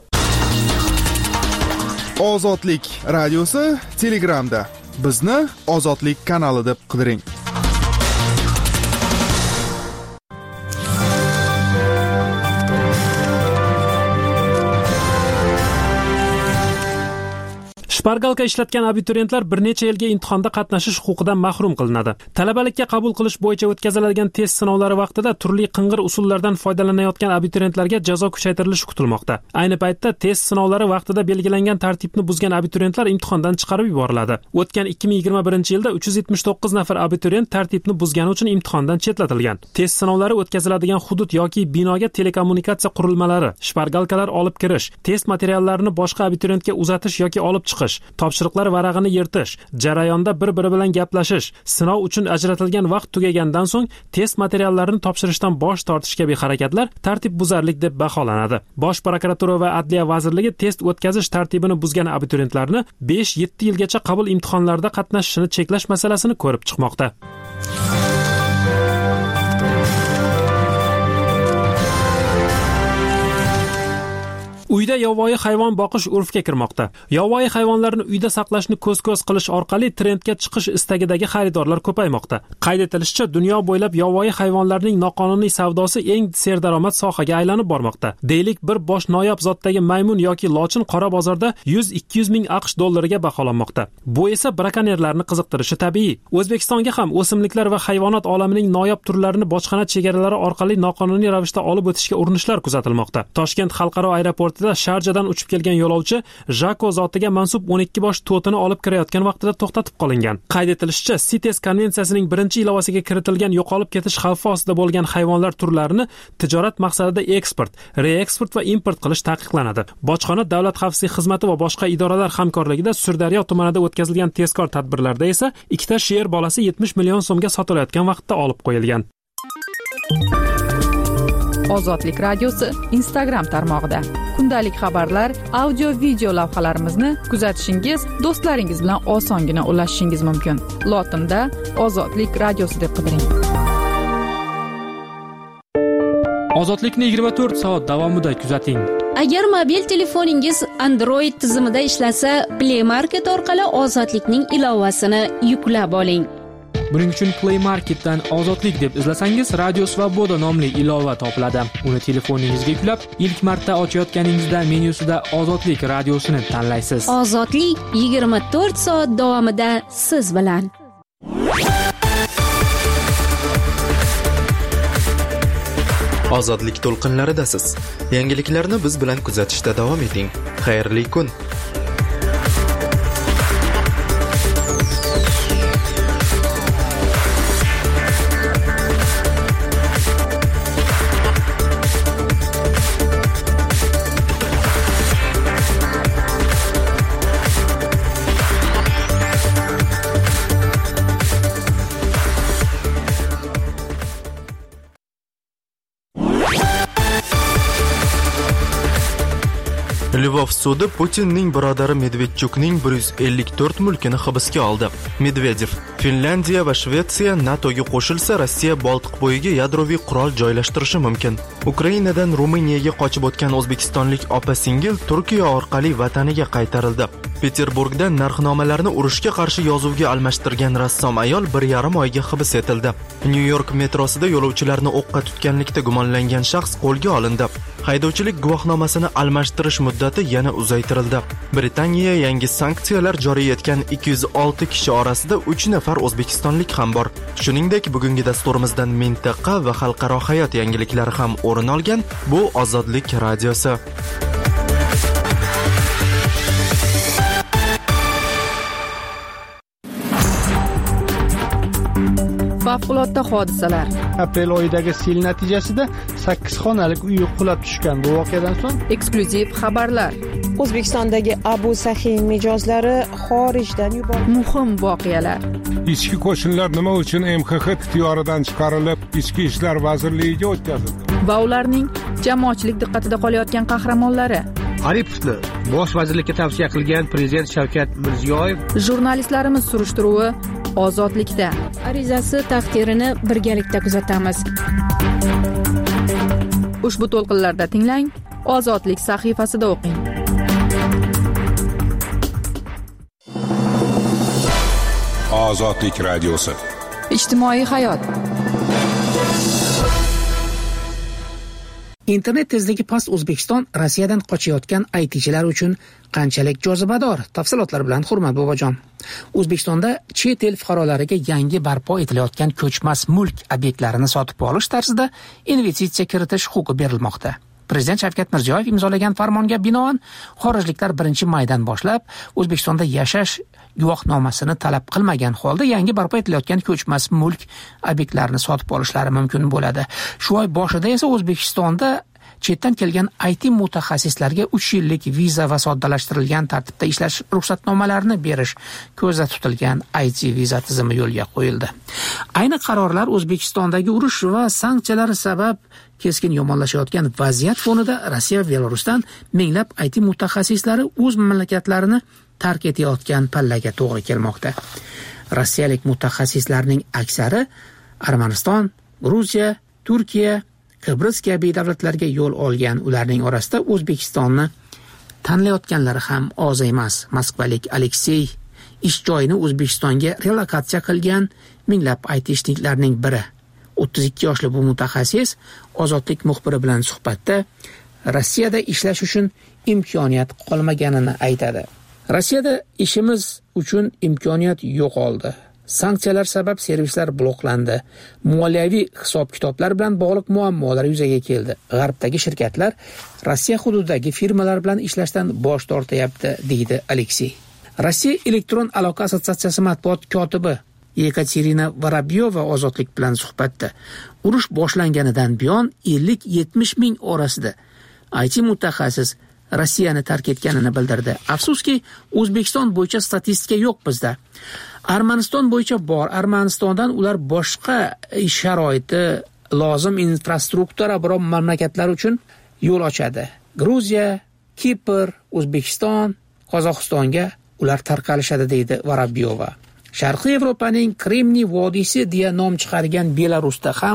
Ozodlik radiosi Telegramda. Bizni Ozodlik kanali deb qidiring. Shpargalka ishlatgan abituriyentlar bir necha yilga imtihonda qatnashish huquqidan mahrum qilinadi. Talabalikka qabul qilish bo'yicha o'tkaziladigan test sinovlari vaqtida turli qing'ir usullardan foydalanayotgan abituriyentlarga jazo kuchaytirilishi kutilmoqda. Ayni paytda test sinovlari vaqtida belgilangan tartibni buzgan abituriyentlar imtihondan chiqarib yuboriladi. O'tgan ikki ming yigirma birinchi yilda uch yuz yetmish to'qqiz nafar abituriyent tartibni buzgani uchun imtihondan chetlatilgan. Test sinovlari o'tkaziladigan hudud yoki binoga telekommunikatsiya qurilmalari, shpargalkalar olib kirish, test materiallarini boshqa abituriyentga uzatish yoki olib chiqish, topshiriqlar varag'ini yirtish, jarayonda bir-biri bilan gaplashish, sinov uchun ajratilgan vaqt tugagandan so'ng test materiallarini topshirishdan bosh tortish kabi harakatlar tartibbuzarlik deb baholanadi. Bosh prokuratura va Adliya vazirligi test o'tkazish tartibini buzgan abituriyentlarni besh yetti yilgacha qabul imtihonlarida qatnashishini cheklash masalasini ko'rib chiqmoqda. Uyda yovvoyi hayvon boqish urfga kirmoqda. Yovvoyi hayvonlarni uyda saqlashni ko'z-ko'z qilish orqali trendga chiqish istagidagi xaridorlar ko'paymoqda. Qayd etilishicha, dunyo bo'ylab yovvoyi hayvonlarning noqonuniy savdosi eng serdaromad sohaga aylanib bormoqda. Deylik, bir bosh noyob zotdagi maymun yoki lochin qora bozorda yuz ikki yuz ming aqsh dollariga baholanmoqda. Bu esa brakonyerlarni qiziqtirishi tabiiy. O'zbekistonga ham o'simliklar va hayvonot olamining noyob turlarini bojxona chegaralari orqali noqonuniy ravishda olib o'tishga urinishlar kuzatilmoqda. Toshkent xalqaro aeroporti Sharjadan uchib kelgan yo'lovchi Jako zotiga mansub o'n ikki bosh to'tini olib kirayotgan vaqtida to'xtatib qolingan. Qayd etilishicha, CITES konvensiyasining birinchi ilovasiga kiritilgan yo'qolib ketish xavfi ostida bo'lgan hayvonlar turlarini tijorat maqsadida eksport, reeksport va import qilish taqiqlanadi. Bojxona davlat xavfsizlik xizmati va boshqa idoralar hamkorligida Surdaryo tumanida o'tkazilgan tezkor tadbirlarda esa ikkita sher bolasi yetmish million so'mga sotilayotgan vaqtda olib qo'yilgan. Ozodlik radiosi Instagram tarmog'ida kundalik xabarlar, audio video lavhalarimizni kuzatishingiz, do'stlaringiz bilan osongina ulashishingiz mumkin. Lotinda Ozodlik radiosi deb qidiring. Ozodlikni yigirma to'rt soat davomida kuzating. Agar mobil telefoningiz Android tizimida ishlasa, Play Market orqali Ozodlikning ilovasini yuklab oling. Buning uchun Play Marketdan Ozodlik deb izlasangiz, Radio Svoboda nomli ilova topiladi. Uni telefoningizga yuklab, ilk marta ochayotganingizda menyusida Ozodlik radiosini tanlaysiz. Ozodlik yigirma to'rt soat davomida siz bilan. Ozodlik to'lqinlaridasiz. Yangiliklarni biz bilan kuzatishda davom eting. Xayrli kun. Lvov sudi Putinning birodari Medvedchukning bir yuz ellik to'rt mulkini hibsga oldi. Medvedev: Finlandiya va Shvetsiya NATOga qo'shilsa, Rossiya Boltiqbo'yiga yadroviy qurol joylashtirishi mumkin. Ukrainadan Ruminiyaga qochib o'tgan o'zbekistonlik opa-singil Turkiya orqali vataniga qaytarildi. Peterburgda narxnomalarni urushga qarshi yozuvga almashtirgan rassom ayol bir yarim oyga hibs etildi. Nyu-York metrosida yo'lovchilarni o'qqa tutganlikda gumonlangan shaxs qo'lga olindi. Haydovchilik guvohnomasini almashtirish muddati yana uzaytirildi. Britaniya yangi sanksiyalar joriy etgan ikki yuz olti kishi orasida uch nafar o'zbekistonlik ham bor. Shuningdek, bugungi dasturimizdan mintaqa va xalqaro hayot yangiliklari ham o'rin olgan. Bu Ozodlik radiosi. Favqulodda hodisalar. Aprel oyidagi sel natijasida sakkiz xonalik uy qulab tushgan. Bu voqeadan so'ng eksklyuziv xabarlar. O'zbekistondagi Abu Sahiy mijozlari xorijdan yuborildi. Muhim voqealar. Ichki qo'shinlar nima uchun M X X ixtiyoridan chiqarilib, Ichki ishlar vazirligiga o'tkazildi? Va ularning jamoatchilik diqqatida qolayotgan qahramonlari. Aripovni bosh vazirlikka tavsiya qilgan prezident Shavkat Mirziyoyev. Jurnalistlarimiz surishtiruvi Ozodlikda. Arizasi taqdirini birgalikda kuzatamiz. Ushbu to'lqinlarda tinglang, Ozodlik sahifasida o'qing. Ozodlik radiosi. Ijtimoiy hayot. Internet tezligi past O'zbekiston Rossiyadan qochayotgan I T'chilar uchun qanchalik jozibador? Tafsilotlar bilan Hurmat bobojon. O'zbekistonda chet el fuqarolariga yangi barpo etilayotgan ko'chmas mulk obyektlarini sotib olish tarzida investitsiya kiritish huquqi berilmoqda. Prezident Shavkat Mirziyoyev imzolagan farmonga binoan xorijliklar birinchi maydan boshlab O'zbekistonda yashash guvohnomasini talab qilmagan holda yangi barpo etilayotgan ko'chmas mulk obyektlarini sotib olishlari mumkin bo'ladi. Shu oy boshida esa O'zbekistonda chetdan kelgan I T mutaxassislarga uch yillik viza va soddalashtirilgan tartibda ishlash ruxsatnomalarini berish ko'zda tutilgan I T viza tizimi yo'lga qo'yildi. Ayni qarorlar O'zbekistondagi urush va sanksiyalar sabab keskin yomonlashayotgan vaziyat fonida Rossiya va Belarusdan minglab I T mutaxassislari o'z mamlakatlarini tark etayotgan pallaga to'g'ri kelmoqda. Rossiyalik mutaxassislarning aksari Armaniston, Gruziya, Turkiya, Qibros kabi davlatlarga yo'l olgan. Ularning orasida O'zbekistonni tanlayotganlari ham oz emas. Moskvalik Aleksey ish joyini O'zbekistonga relokatsiya qilgan minglab I T ishchilarning biri. o'ttiz ikki yoshli bu mutaxassis Ozodlik muxbiri bilan suhbatda Rossiyada ishlash uchun imkoniyat qolmaganini aytadi. Rossiyada ishimiz uchun imkoniyat yo'qoldi. Sanksiyalar sabab servislar bloklandi. Moliyaviy hisob-kitoblar bilan bog'liq muammolar yuzaga keldi. G'arbdagi shirkatlar Rossiya hududidagi firmalar bilan ishlashdan bosh tortyapti, deydi Aleksey. Rossiya elektron aloqa assotsiatsiyasi matbuot kotibi Yekaterina Vorobyova Ozodlik bilan suhbatda urush boshlanganidan buyon ellik yetmish ming orasida I T mutaxassis Rossiyani tark etganini bildirdi. Afsuski, O'zbekiston bo'yicha statistika yo'q bizda. Armaniston bo'yicha bor. Armanistondan ular boshqa sharoiti lozim infrastruktura biron mamlakatlar uchun yo'l ochadi. Gruziya, Kipr, O'zbekiston, Qozog'istonga ular tarqalishadi, deydi Vorobyova. Sharqiy Yevropaning Kremniy vodiysi deya nom chiqargan Belarusda ham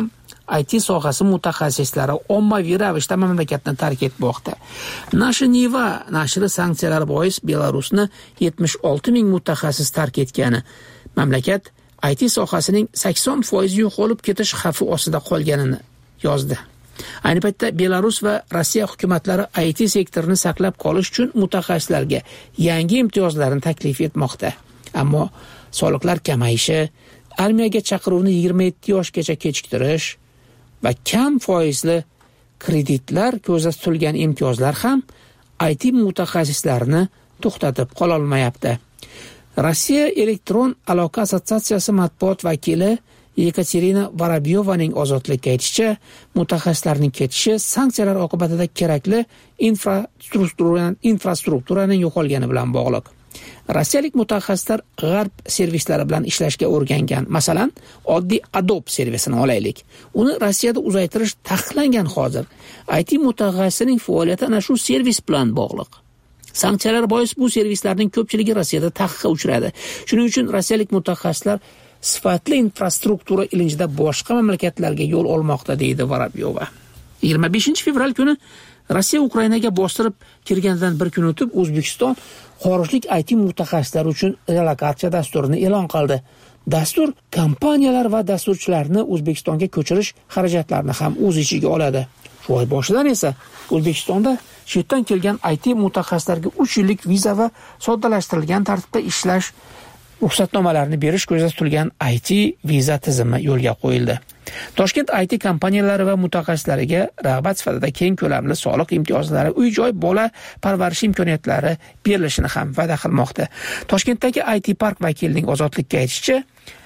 I T sohasi mutaxassislari ommaviy ravishda mamlakatni tark etmoqda. Nashr Niva nashri sanksiyalar bois Belarusni yetmish olti ming mutaxassis tark etgani, mamlakat I T sohasining sakson foiz yo'qolib ketish xavfi ostida qolganini yozdi. Ayni paytda Belarus va Rossiya hukumatlari I T sektorini saqlab qolish uchun mutaxassislarga yangi imtiyozlarni taklif etmoqda. Ammo soliqlar kamayishi, armiyaga chaqiruvni yigirma yetti yoshgacha kechiktirish va kam foizli kreditlar ko'zda tutilgan imtiyozlar ham I T mutaxassislarini to'xtatib qola olmayapti. Rossiya elektron aloqa assotsiatsiyasi matbuot vakili Yekaterina Vorobyovaning ozodlikka aytishicha, mutaxassislarning ketishi sanksiyalar oqibatida kerakli infrastrukturaning infrastrukturaning yo'qolgani bilan bog'liq. Rossiyalik mutaxassislar g'arb servislari bilan ishlashga o'rgangan. Masalan, oddiy Adobe servisini olaylik. Uni Rossiyada uzaytirish taqiqlangan hozir. I T mutaxassisining faoliyati ana shu servis bilan bog'liq. Sanksiyalar bois bu servislarning ko'pchiligi Rossiyada taqiqqa uchradi. Shuning uchun rossiyalik mutaxassislar sifatli infrastruktura ilinjida boshqa mamlakatlarga yo'l olmoqda, deydi Vorobyova. yigirma beshinchi fevral kuni Rossiya Ukrainaga bostirib kirgandan bir kun o'tib O'zbekiston xorijlik I T mutaxassislari uchun relokatsiya dasturini e'lon qildi. Dastur kompaniyalar va dasturchilarni O'zbekistonga ko'chirish xarajatlarini ham o'z ichiga oladi. Shu oy boshidan esa O'zbekistonda chetdan kelgan I T mutaxassislarga uch yillik viza va soddalashtirilgan tartibda ishlash ruxsatnomalarini berish ko'zda tutilgan I T viza tizimi yo'lga qo'yildi. Toshkent I T kompaniyalari va mutaxassislariga rag'bat sifatida keng ko'lamli soliq imtiyozlari, uy-joy, bola parvarishi imkoniyatlari berilishini ham va'da qilmoqda. Toshkentdagi I T park vakilining ozodlikka aytishicha,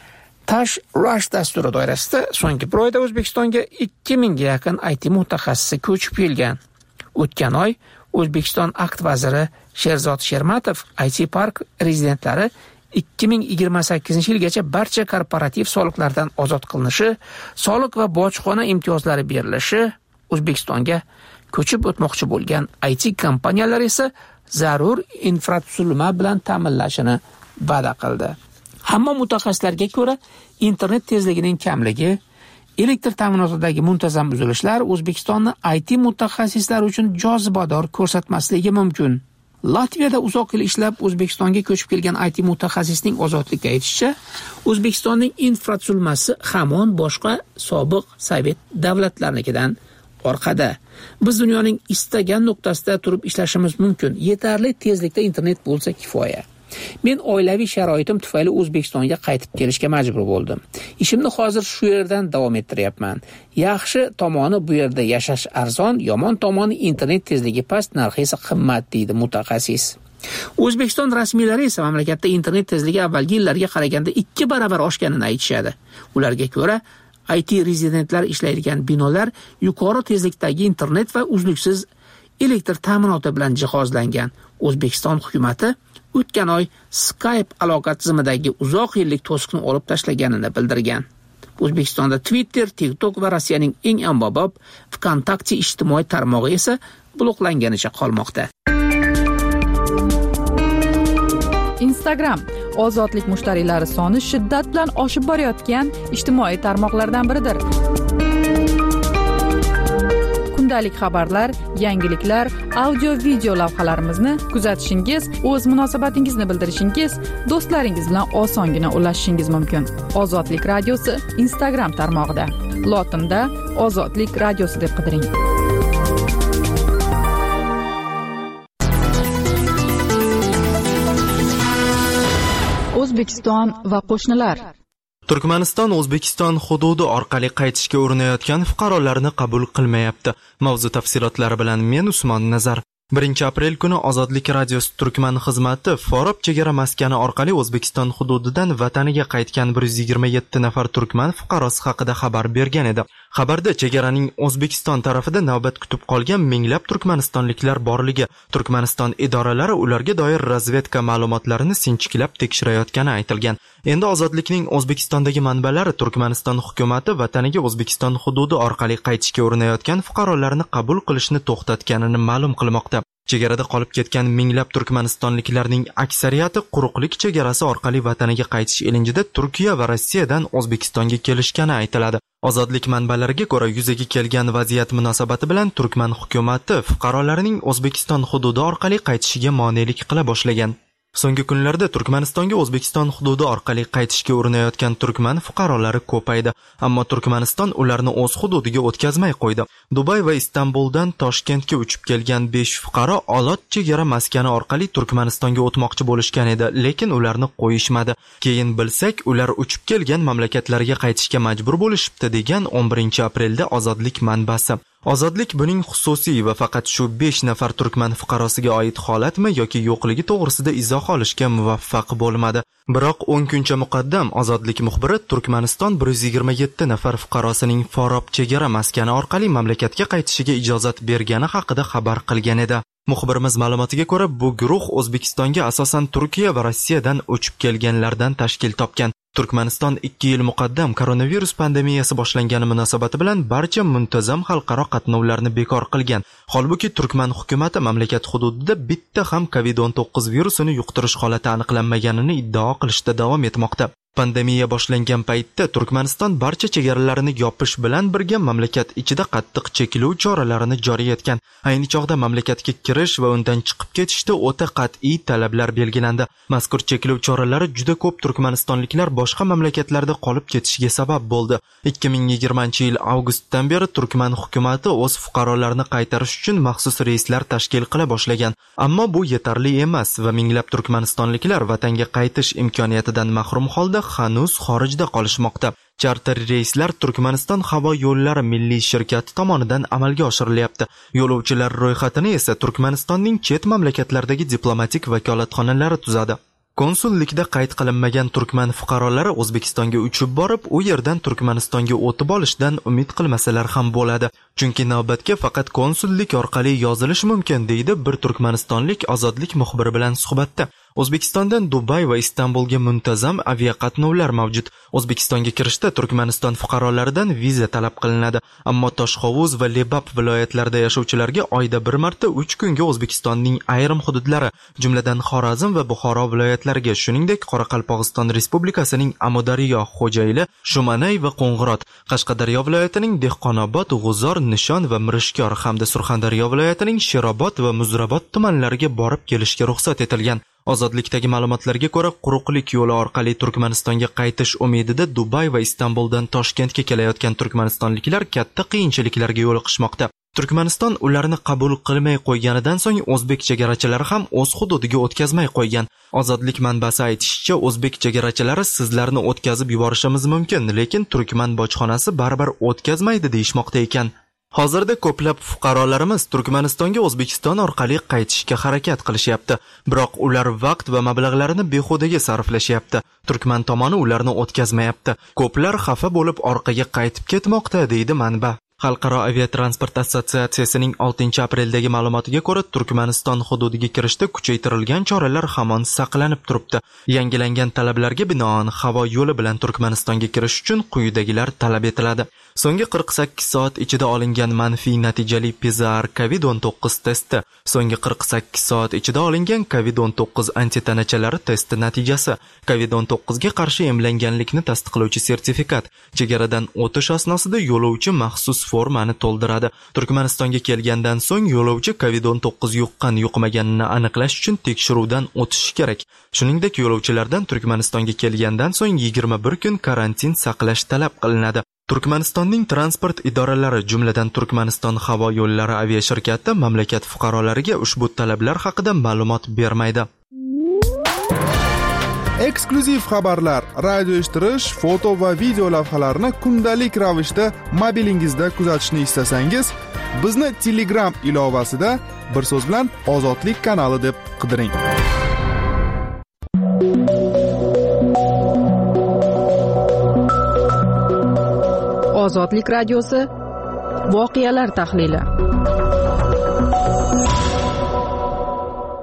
Tash Rush dasturi doirasida so'nggi bir oyda O'zbekistonga ikki mingga yaqin I T mutaxassisi ko'chib kelgan. O'tgan oy O'zbekiston akt vaziri Sherzod Shermatov I T park rezidentlari ikki ming yigirma sakkizinchi yilgacha barcha korporativ soliqlardan ozod qilinishi, soliq va bojxona imtiyozlari berilishi, O'zbekistonga ko'chib o'tmoqchi bo'lgan I T kompaniyalar esa zarur infratuzilma bilan ta'minlashini va'da qildi. Hamma mutaxassislarga ko'ra, internet tezligining kamligi, elektr ta'minotidagi muntazam uzilishlar O'zbekistonni I T mutaxassislari uchun jozibador ko'rsatmasligi mumkin. Latviyada uzoq yil ishlab O'zbekistonga ko'chib kelgan I T mutaxassisning ozodlikka aytishicha, O'zbekistonning infratuzilmasi hamon boshqa sobiq Sovet davlatlarinikidan orqada. Biz dunyoning istagan nuqtasida turib ishlashimiz mumkin. Yetarli tezlikda internet bo'lsa kifoya. Men oilaviy sharoitim tufayli O'zbekistonga qaytib kelishga majbur bo'ldim. Ishimni hozir shu yerdan davom ettiryapman. Yaxshi tomoni bu yerda yashash arzon, yomon tomoni internet tezligi past, narxi esa qimmat, deydi mutaxassis. O'zbekiston rasmiylari esa mamlakatda internet tezligi avvalgi yillarga qaraganda ikki baravar oshganini aytishadi. Ularga ko'ra, I T rezidentlar ishlaydigan binolar yuqori tezlikdagi internet va uzluksiz elektr ta'minoti bilan jihozlangan. O'zbekiston hukumatati o'tgan oy Skype aloqa tizimidagi uzoq yillik to'siqni olib tashlaganini bildirgan. O'zbekistonda Twitter, TikTok va Rossiyaning eng ommabop VKontakte ijtimoiy tarmog'i esa bloklanganicha qolmoqda. Instagram ozodlik mushtariylari soni shiddat bilan oshib borayotgan ijtimoiy tarmoqlardan biridir. Kundalik xabarlar, yangiliklar, audio-video lavhalarimizni kuzatishingiz, o'z munosabatingizni bildirishingiz, do'stlaringiz bilan osongina ulashishingiz mumkin. Ozodlik radiosi Instagram tarmog'ida. Lotinda Ozodlik radiosi deb qidiring. O'zbekiston va qo'shnilar. Turkmaniston O'zbekiston hududi orqali qaytishga urinayotgan fuqarolarni qabul qilmayapti. Mavzu tafsilotlari bilan men Usmon Nazar. birinchi aprel kuni Ozodlik radiosi Turkman xizmati Forob chegara maskani orqali O'zbekiston hududidan vataniga qaytgan bir yuz yigirma yetti nafar turkman fuqarosi haqida xabar bergan edi. Xabarda chegaraning O'zbekiston tarafida navbat kutib qolgan minglab turkmanistonliklar borligi, Turkmaniston idoralari ularga doir razvedka ma'lumotlarini sinchiklab tekshirayotgani aytilgan. Endi Ozodlikning O'zbekistondagi manbalari Turkmaniston hukumati vataniga O'zbekiston hududi orqali qaytishga urinayotgan fuqarolarni qabul qilishni to'xtatganini ma'lum qilmoqda. Chegarada qolib ketgan minglab turkmanistonliklarning aksariyati quruqlik chegarasi orqali vataniga qaytish ilinjida Turkiya va Rossiyadan O'zbekistonga kelishgani aytiladi. Ozodlik manbalariga ko'ra, yuzaga kelgan vaziyat munosabati bilan Turkman hukumatı fuqarolarining O'zbekiston hududi orqali qaytishiga monelik qila boshlagan. So'nggi kunlarda Turkmanistonga O'zbekiston hududi orqali qaytishga urinayotgan turkman fuqarolari ko'paydi, ammo Turkmaniston ularni o'z hududiga o'tkazmay qo'ydi. Dubay va Istanbuldan Toshkentga uchib kelgan besh fuqaro Olot chegara maskani orqali Turkmanistonga o'tmoqchi bo'lishgan edi, lekin ularni qo'yishmadi. Keyin bilsak, ular uchib kelgan mamlakatlariga qaytishga majbur bo'lishibdi, degan o'n birinchi aprelda Ozodlik manbasi. Ozodlik buning xususiy va faqat shu besh nafar turkman fuqarosiga oid holatmi yoki yo'qligi to'g'risida izoh olishga muvaffaq bo'lmadi. Biroq o'n kuncha muqaddam Ozodlik muxbiri Turkmaniston bir yuz yigirma yetti nafar fuqarosining Forob chegara maskani orqali mamlakatga qaytishiga ijozat bergani haqida xabar qilgan edi. Muxbirimiz ma'lumotiga ko'ra, bu guruh O'zbekistonga asosan Turkiya va Rossiyadan uchib kelganlardan tashkil topgan. Turkmaniston ikki yil muqaddam koronavirus pandemiyasi boshlangani munosabati bilan barcha muntazam xalqaro qatnovlarni bekor qilgan. Holbuki Turkman hukumatı mamlakat hududida bitta ham kovid o'n to'qqiz virusini yuqtirish holati aniqlanmaganini iddao qilishda davom etmoqda. Pandemiya boshlangan paytda Turkmaniston barcha chegaralarini yopish bilan birga mamlakat ichida qattiq cheklov choralarini joriy etgan. Ayni chog'da mamlakatga kirish va undan chiqib ketishda o'ta qat'iy talablar belgilandi. Mazkur cheklov choralari juda ko'p turkmanistonliklar boshqa mamlakatlarda qolib ketishiga sabab bo'ldi. ikki ming yigirmanchi yil avgustdan beri Turkman hukumatı o'z fuqarolarini qaytarish uchun maxsus reyslar tashkil qila boshlagan. Ammo bu yetarli emas va minglab turkmanistonliklar vatanga qaytish imkoniyatidan mahrum holda hanuz xorijda qolishmoqda. Charter reyslar Turkmaniston havo yo'llari milliy shirkati tomonidan amalga oshirilyapti. Yo'lovchilar ro'yxatini esa Turkmanistonning chet mamlakatlardagi diplomatik vakolatxonalari tuzadi. Konsullikda qayd qilinmagan turkman fuqarolari O'zbekistonga uchib borib, u yerdan Turkmanistonga o'tib olishdan umid qilmasalar ham bo'ladi. Chunki navbatga faqat konsullik orqali yozilish mumkin, deydi bir turkmanistonlik Ozodlik muxbiri bilan suhbatda. O'zbekistondan Dubay va Istanbulga muntazam aviaqatnovlar mavjud. O'zbekistonga kirishda Turkmaniston fuqarolaridan viza talab qilinadi, ammo Toshqovuz va Lebap viloyatlarida yashovchilarga oyda bir marta uch kunga O'zbekistonning ayrim hududlari, jumladan Xorazm va Buxoro viloyatlariga, shuningdek Qoraqalpog'iston Respublikasining Amudaryo, Xo'jayli, Shumanay va Qo'ng'irot, Qashqadaryo viloyatining Dehqonobod, G'uzor, Nishon va Mirishkor hamda Surxondaryo viloyatining Sherobod va Muzrabot tumanlariga borib kelishga ruxsat etilgan. Ozodlikdagi ma'lumotlarga ko'ra, quruqlik yo'li orqali Turkmanistonga qaytish umidida Dubay va Istanbuldan Toshkentga kelayotgan turkmanistonliklar katta qiyinchiliklarga yo'liqishmoqda. Turkmaniston ularni qabul qilmay qo'yganidan so'ng o'zbek chegarachilari ham o'z hududiga o'tkazmay qo'ygan. Ozodlik manbasi aytishicha, o'zbek chegarachilari sizlarni o'tkazib yuborishimiz mumkin, lekin turkman bojxonasi baribir o'tkazmaydi deyishmoqda ekan. Hozirda ko'plab fuqarolarimiz Turkmanistonga O'zbekiston orqali qaytishga harakat qilishyapti, biroq ular vaqt va mablag'larini behudaga sarflashyapti. Turkman tomoni ularni o'tkazmayapti. Ko'plar xafa bo'lib orqaga qaytib ketmoqda, deydi manba. Xalqaro aviatransport assotsiatsiyasining oltinchi apreldagi ma'lumotiga ko'ra, Turkmaniston hududiga kirishda kuchaytirilgan choralar hamon saqlanib turibdi. Yangilangan talablarga binoan havo yo'li bilan Turkmanistonga kirish uchun quyidagilar talab etiladi. So'nggi qirq sakkiz soat ichida olingan manfiy natijali P C R kovid o'n to'qqiz testi, so'nggi qirq sakkiz soat ichida olingan kovid o'n to'qqiz antitanachalar testi natijasi, kovid o'n to'qqiz ga qarshi emlanganlikni tasdiqlovchi sertifikat, chegaradan o'tish asnosida yo'lovchi maxsus formani to'ldiradi. Turkmanistonga kelgandan so'ng yo'lovchi kovid o'n to'qqiz yuqqan yuqmaganini aniqlash uchun tekshiruvdan o'tishi kerak. Shuningdek, yo'lovchilardan Turkmanistonga kelgandan so'ng yigirma bir kun karantin saqlash talab qilinadi. Turkmanistonning transport idoralari, jumladan Turkmaniston havo yo'llari aviashirkati mamlakat fuqarolariga ushbu talablar haqida ma'lumot bermaydi. Eksklyuziv xabarlar, radio eshittirish, foto va video lavhalarni kundalik ravishda mobilingizda kuzatishni istasangiz, bizni Telegram ilovasida bir so'z bilan Ozodlik kanali deb qidiring. Ozodlik radiosi voqealar tahlili.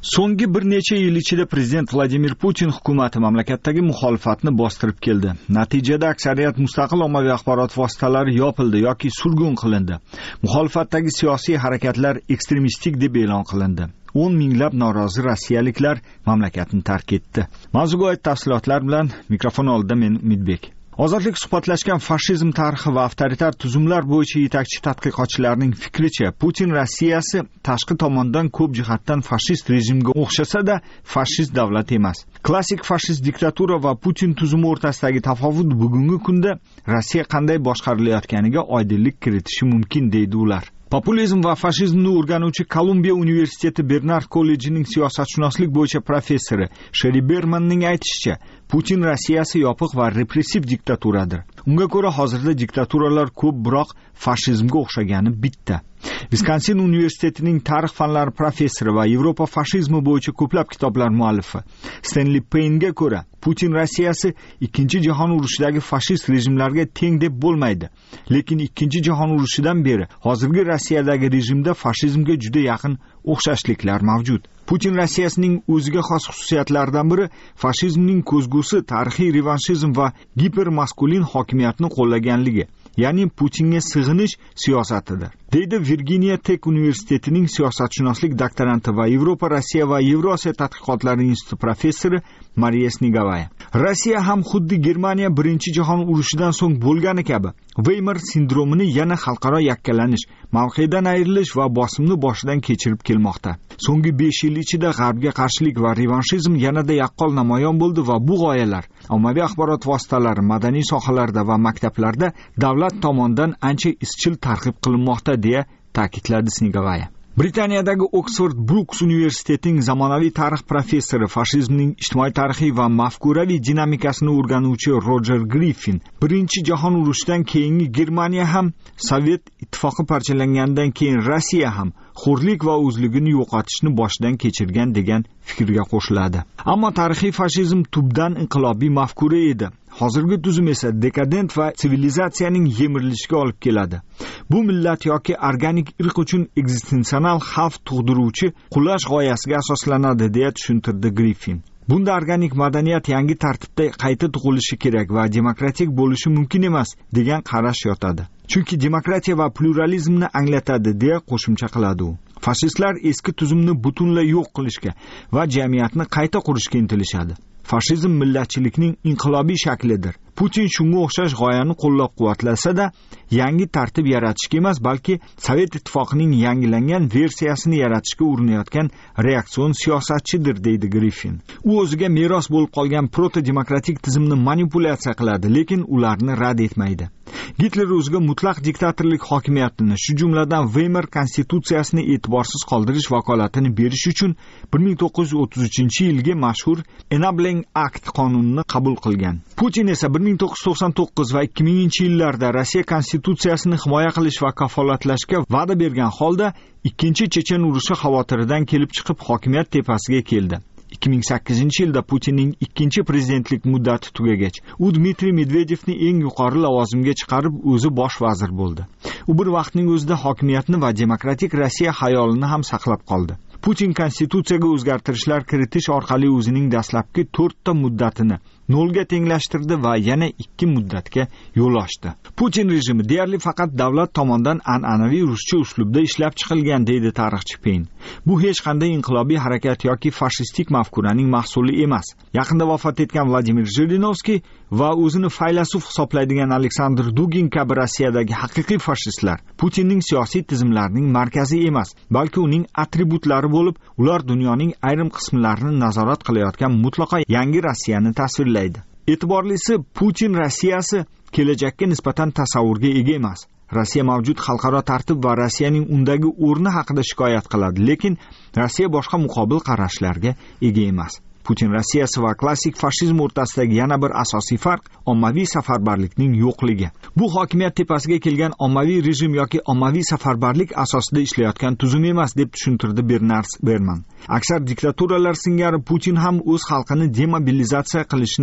So'nggi bir necha yil ichida prezident Vladimir Putin hukumati mamlakatdagi muxolifatni bostirib keldi. Natijada aksariyat mustaqil ommaviy axborot vositalari yopildi yoki surgun qilindi. Muxolifatdagi siyosiy harakatlar ekstremistik deb e'lon qilindi. o'n minglab norozi rossiyaliklar mamlakatni tark etdi. Mavzuga oid tafsilotlar bilan mikrofon oldida men Umidbek. Ozodlik suhbatlashgan fashizm tarixi va avtoritar tuzumlar bo'yicha yetakchi tadqiqotchilarning fikricha, Putin Rossiyasi tashqi tomondan ko'p jihatdan fashist rejimga o'xshasa-da, fashist davlat emas. Klassik fashist diktatura va Putin tuzumi o'rtasidagi tafovut bugungi kunda Rossiya qanday boshqarilayotganiga oydinlik kiritishi mumkin deydi ular. Populizm va fashizmni o'rganuvchi Kolumbiya universiteti Bernard kollejining siyosatshunoslik bo'yicha professori Sheri Bermanning aytishicha, Putin Rossiyasi yopiq va repressiv diktaturadir. Unga ko'ra hozirda diktaturalar ko'p, biroq fashizmga o'xshagani bitta. Wisconsin universitetining tarix fanlari professori va Yevropa fashizmi bo'yicha ko'plab kitoblar muallifi Stanley Payne'ga ko'ra, Putin Rossiyasi ikkinchi jahon urushidagi fashist rejimlarga teng deb bo'lmaydi. Lekin ikkinchi jahon urushidan beri hozirgi Rossiyadagi rejimda fashizmga juda yaqin o'xshashliklar mavjud. Putin Rossiyasining o'ziga xos xususiyatlaridan biri fashizmning ko'zgusi tarixiy revanshizm va gipermaskulin hokimiyatni qo'llaganligi, ya'ni Putinga sig'inish siyosatidir, deydi Virginia Tech universitetining siyosatshunoslik doktoranti va Yevropa, Rossiya va Yevrosiyo tadqiqotlari instituti professori Mariya Snigovaya. Rossiya ham xuddi Germaniya birinchi jahon urushidan so'ng bo'lgani kabi Weimar sindromini yana xalqaro yakkalanish, mavqedan ayrilish va bosimni boshidan kechirib kelmoqda. So'nggi besh yil ichida g'arbga qarshilik va revanshizm yanada yaqqol namoyon bo'ldi va bu g'oyalar ommaviy axborot vositalari, madaniy sohalarda va maktablarda davlat tomonidan ancha izchil targ'ib qilinmoqda, deya ta'kidladi Snigovaya. Britaniyadagi Oxford Brookes universitetining zamonaviy tarix professori, fashizmning ijtimoiy tarixiy va mafkuraviy dinamikasini o'rganuvchi Roger Griffin, birinchi jahon urushidan keyingi Germaniya ham, Sovet ittifoqi parchalangandan keyin Rossiya ham xo'rlik va o'zligini yo'qotishni boshidan kechirgan degan fikrga qo'shiladi. Ammo tarixiy fashizm tubdan inqilobiy mafkura edi. Hozirgi tuzum esa dekadent va sivilizatsiyaning yemirilishiga olib keladi. Bu millat yoki organik irq uchun ekzistensional xavf tug'diruvchi qulash g'oyasiga asoslanadi, deya tushuntirdi Griffin. Bunda organik madaniyat yangi tartibda qayta tug'ilishi kerak va demokratik bo'lishi mumkin emas degan qarash yotadi. Chunki demokratiya va pluralizmni anglatadi, deya qo'shimcha qiladi u. Fashistlar eski tuzumni butunlay yo'q qilishga va jamiyatni qayta qurishga intilishadi. Fashizm millatchilikning inqilobiy shaklidir. Putin shunga o'xshash g'oyani qo'llab-quvvatlasa-da, yangi tartib yaratishga emas, balki Sovet ittifoqining yangilangan versiyasini yaratishga urinayotgan reaksion siyosatchidir, deydi Griffin. U o'ziga meros bo'lib qolgan proto-demokratik tizimni manipulyatsiya qiladi, lekin ularni rad etmaydi. Gitler o'ziga mutlaq diktatorlik hokimiyatini, shu jumladan Weimar konstitutsiyasini e'tiborsiz qoldirish vakolatini berish uchun bir ming to'qqiz yuz o'ttiz uchinchi yilgi mashhur Enabling Act qonunini qabul qilgan. Putin esa bir ming to'qqiz yuz to'qson to'qqiz va ikki minginchi yillarda Rossiya konstitutsiyasini himoya qilish va kafolatlashga va'da bergan holda ikkinchi Chechen urushi xavotiridan kelib chiqib hokimiyat tepasiga keldi. ikki ming sakkizinchi yilda Putinning ikkinchi prezidentlik muddati tugagach, u Dmitriy Medvedevni eng yuqori lavozimga chiqarib o'zi bosh vazir bo'ldi. U bir vaqtning o'zida hokimiyatni va demokratik Rossiya xayolini ham saqlab qoldi. Putin konstitutsiyaga o'zgartirishlar kiritish orqali o'zining dastlabki to'rtta muddatini nolga tenglashtirdi va yana ikki muddatga yo'l ochdi. Putin rejimi deyarli faqat davlat tomonidan an'anaviy ruscha uslubda ishlab chiqilgan, deydi tarixchi Payne. Bu hech qanday inqilobiy harakat yoki fashistik mafkuraning mahsuli emas. Yaqinda vafot etgan Vladimir Zhirinovskiy va o'zini faylasuf hisoblaydigan Aleksandr Dugin kabi Rossiyadagi haqiqiy fashistlar Putinning siyosiy tizimlarining markazi emas, balki uning atributlari bo'lib, ular dunyoning ayrim qismlarini nazorat qilayotgan mutlaqo yangi Rossiyani tasvirlaydi. E'tiborlisi, Putin Rossiyasi kelajakka nisbatan tasavvurga ega emas. Rossiya mavjud xalqaro tartib va Rossiyaning undagi o'rni haqida shikoyat qiladi, lekin Rossiya boshqa muqobil qarashlarga ega emas. Putin Rossiyasi va klassik fashizm o'rtasidagi yana bir asosiy farq ommaviy safarbarlikning yo'qligi. Bu hokimiyat tepasiga kelgan ommaviy rejim yoki ommaviy safarbarlik asosida ishlayotgan tuzum emas, deb tushuntirdi Bernard Berman. Aksar diktaturalar singari Putin ham o'z xalqini demobilizatsiya qilishni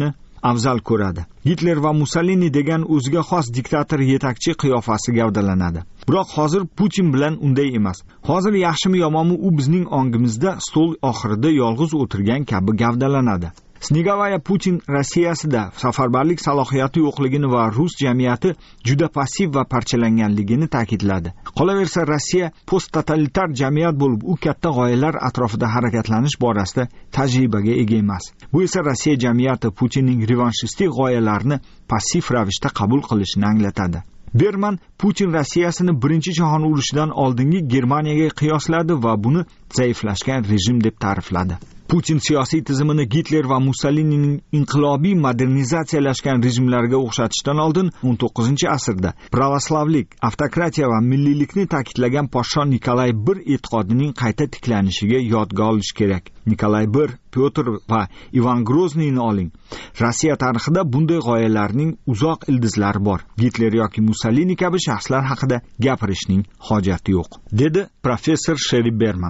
afzal ko'radi. Gitler va Mussolini degan o'ziga xos diktator yetakchi qiyofasi gavdalanadi. Biroq hozir Putin bilan unday emas. Hozir yaxshimi yomonmi u bizning ongimizda stol oxirida yolg'iz o'tirgan kabi gavdalanadi. Snegovaya Putin Rossiyasida safarbarlik salohiyati yo'qligini va rus jamiyati juda passiv va parchalanganligini ta'kidladi. Qolaversa, Rossiya post-totalitar jamiyat bo'lib, u katta g'oyalar atrofida harakatlanish borasida tajribaga ega emas. Bu esa Rossiya jamiyati Putinning revanshistik g'oyalarini passiv ravishda qabul qilishini anglatadi. Berman Putin Rossiyasini birinchi jahon urushidan oldingi Germaniyaga qiyosladi va buni zaiflashgan rejim deb ta'rifladi. Putin siyosiy tizimini Gitler va Mussolinining inqilobiy modernizatsiyalashgan rejimlarga o'xshatishdan oldin o'n to'qqizinchi asrda pravoslavlik, avtokratiya va milliylikni ta'kidlagan podsho Nikolay bir e'tiqodining qayta tiklanishiga yodga olish kerak. Nikolay bir, Pyotr va Ivan Grozniyni oling. Rossiya tarixida bunday g'oyalarning uzoq ildizlari bor. Gitler yoki Mussolini kabi shaxslar haqida gapirishning hojati yo'q, dedi professor Sheri Berman.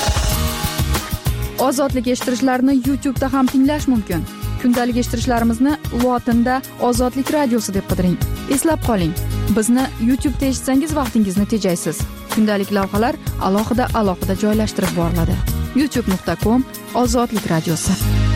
Ozodlik eshittirishlarni YouTube da ham tinglash mumkin. Kundalik eshittirishlarimizni lotinda Ozodlik radiosi deb qidiring. Eslab qoling, bizni YouTube da eshitsangiz vaqtingizni tejaysiz. Kundalik lavhalar alohida alohida joylashtirib boriladi. youtube nuqta com Ozodlik radiosi.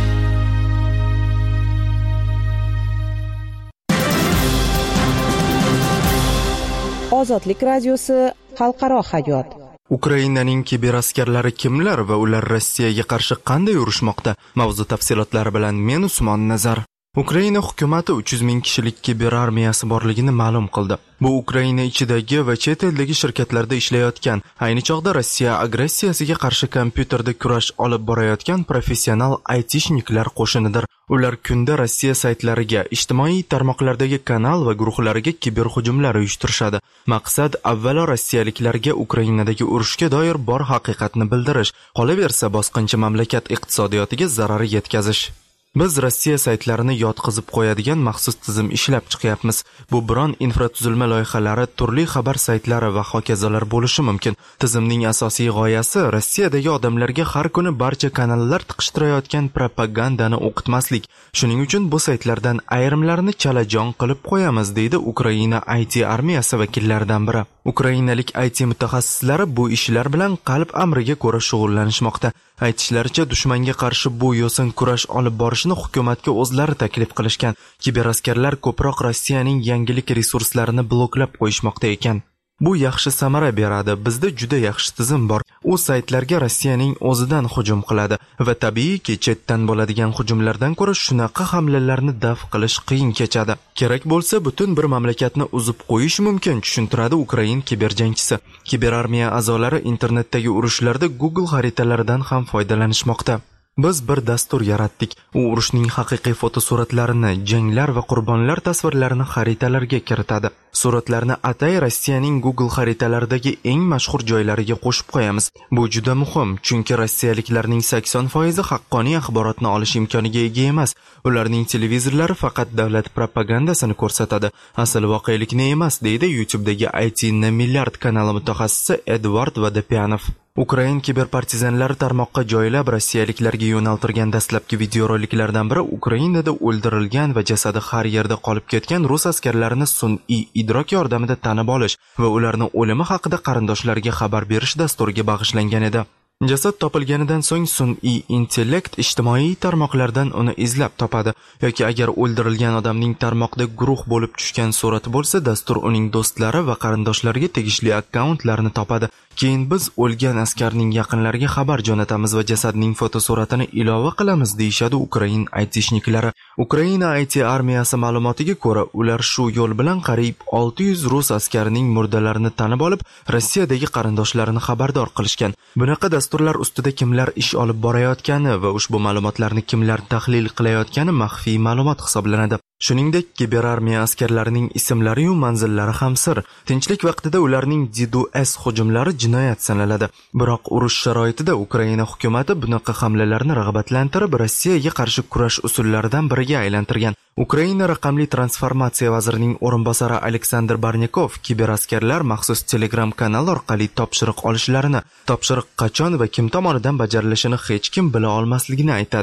Ozodlik radiosi xalqaro hayot. Ukrainaning kiberaskarlari kimlar va ular Rossiyaga qarshi qanday urushmoqda? Mavzu tafsilotlari bilan men Usmon Nazar. Ukraina hukumatı uch yuz ming kishilik kiber armiyasi borligini ma'lum qildi. Bu Ukraina ichidagi va chet eldagi shirkatlarda ishlayotgan, ayni chog'da Rossiya agressiyasiga qarshi kompyuterda kurash olib borayotgan professional aytishniklar qo'shinidir. Ular kunda Rossiya saytlariga, ijtimoiy tarmoqlardagi kanal va guruhlariga kiber hujumlar uyushtirishadi. Maqsad avvalo rossiyaliklarga Ukrainadagi urushga doir bor haqiqatni bildirish, qolaversa bosqinchi mamlakat iqtisodiyotiga zarar yetkazish. Biz Rossiya saytlarini yotqizib qo'yadigan maxsus tizim ishlab chiqyapmiz. Bu biron infratuzilma loyihalari, turli xabar saytlari va hokazolar bo'lishi mumkin. Tizimning asosiy g'oyasi Rossiyadagi odamlarga har kuni barcha kanallar tiqishtirayotgan propagandani o'qitmaslik. Shuning uchun bu saytlardan ayrimlarini chalajon qilib qo'yamiz, deydi Ukraina I T armiyasi vakillaridan biri. Ukrainalik I T mutaxassislari bu ishlar bilan qalb amriga ko'ra shug'ullanishmoqda. Aytishlaricha, dushmanga qarshi bu yo'sin kurash olib borishni hukumatga o'zlari taklif qilishgan. Kiberaskarlar ko'proq Rossiyaning yangilik resurslarini bloklab qo'yishmoqda ekan. Bu yaxshi samara beradi. Bizda juda yaxshi tizim bor. U saytlarga Rossiyaning o'zidan hujum qiladi va tabiiyki chetdan bo'ladigan hujumlardan ko'ra shunaqa hamlalarni daf qilish qiyin kechadi. Kerak bo'lsa butun bir mamlakatni uzib qo'yish mumkin, tushuntiradi Ukrain kiberjangchisi. Kiberarmiya a'zolari internetdagi urushlarda Google xaritalaridan ham foydalanishmoqda. Biz bir dastur yaratdik. U urushning haqiqiy fotosuratlarini, janglar va qurbonlar tasvirlarini xaritalarga kiritadi. Suratlarni atay Rossiyaning Google xaritalaridagi eng mashhur joylariga qo'shib qo'yamiz. Bu juda muhim, chunki rossiyaliklarning sakson foizi haqqoniy axborotni olish imkoniga ega emas. Ularning televizorlari faqat davlat propagandasini ko'rsatadi, asl voqelikni emas, deydi YouTube'dagi I T na milliard kanali mutaxassisi Edward Vodopyanov. Ukrain kiberpartizanlari tarmoqqa joylab rossiyaliklarga yo'naltirgan dastlabki videoroliklardan biri Ukrainada o'ldirilgan va jasadi har yerda qolib ketgan rus askarlarini sun'iy idrok yordamida tanib olish va ularning o'limi haqida qarindoshlariga xabar berish dasturiga bag'ishlangan edi. Jasad topilganidan so'ng sun'iy intellekt ijtimoiy tarmoqlardan uni izlab topadi yoki agar o'ldirilgan odamning tarmoqda guruh bo'lib tushgan surati bo'lsa, dastur uning do'stlari va qarindoshlariga tegishli akkauntlarini topadi. Keyin biz o'lgan askarning yaqinlariga xabar jo'natamiz va jasadning fotosuratini ilova qilamiz, deyshadi Ukrain aytishniklari. Ukraina I T armiyasi ma'lumotiga ko'ra, ular shu yo'l bilan qariyb olti yuz rus askarining murdalarini tanib olib, Rossiyadagi qarindoshlarini xabardor qilishgan. Bunaqa dasturlar ustida kimlar ish olib borayotgani va ushbu ma'lumotlarni kimlar tahlil qilayotgani maxfiy ma'lumot hisoblanadi. Shuningdek, kiberarmiya askarlarining ismlari va manzillari ham sir. Tinchlik vaqtida ularning DDoS hujumlari jinoyat sanaladi. Biroq urush sharoitida Ukraina hukumatı bunaqa hamlalarni rag'batlantirib, Rossiyaga qarshi kurash usullaridan biriga aylantirgan. Ukraina raqamli transformatsiya vazirining o'rinbosari Aleksandr Barnyakov kiberaskarlar maxsus Telegram kanal orqali topshiriq olishlarini, topshiriq qachon va kim tomonidan bajarilishini hech kim bila olmasligini aytadi.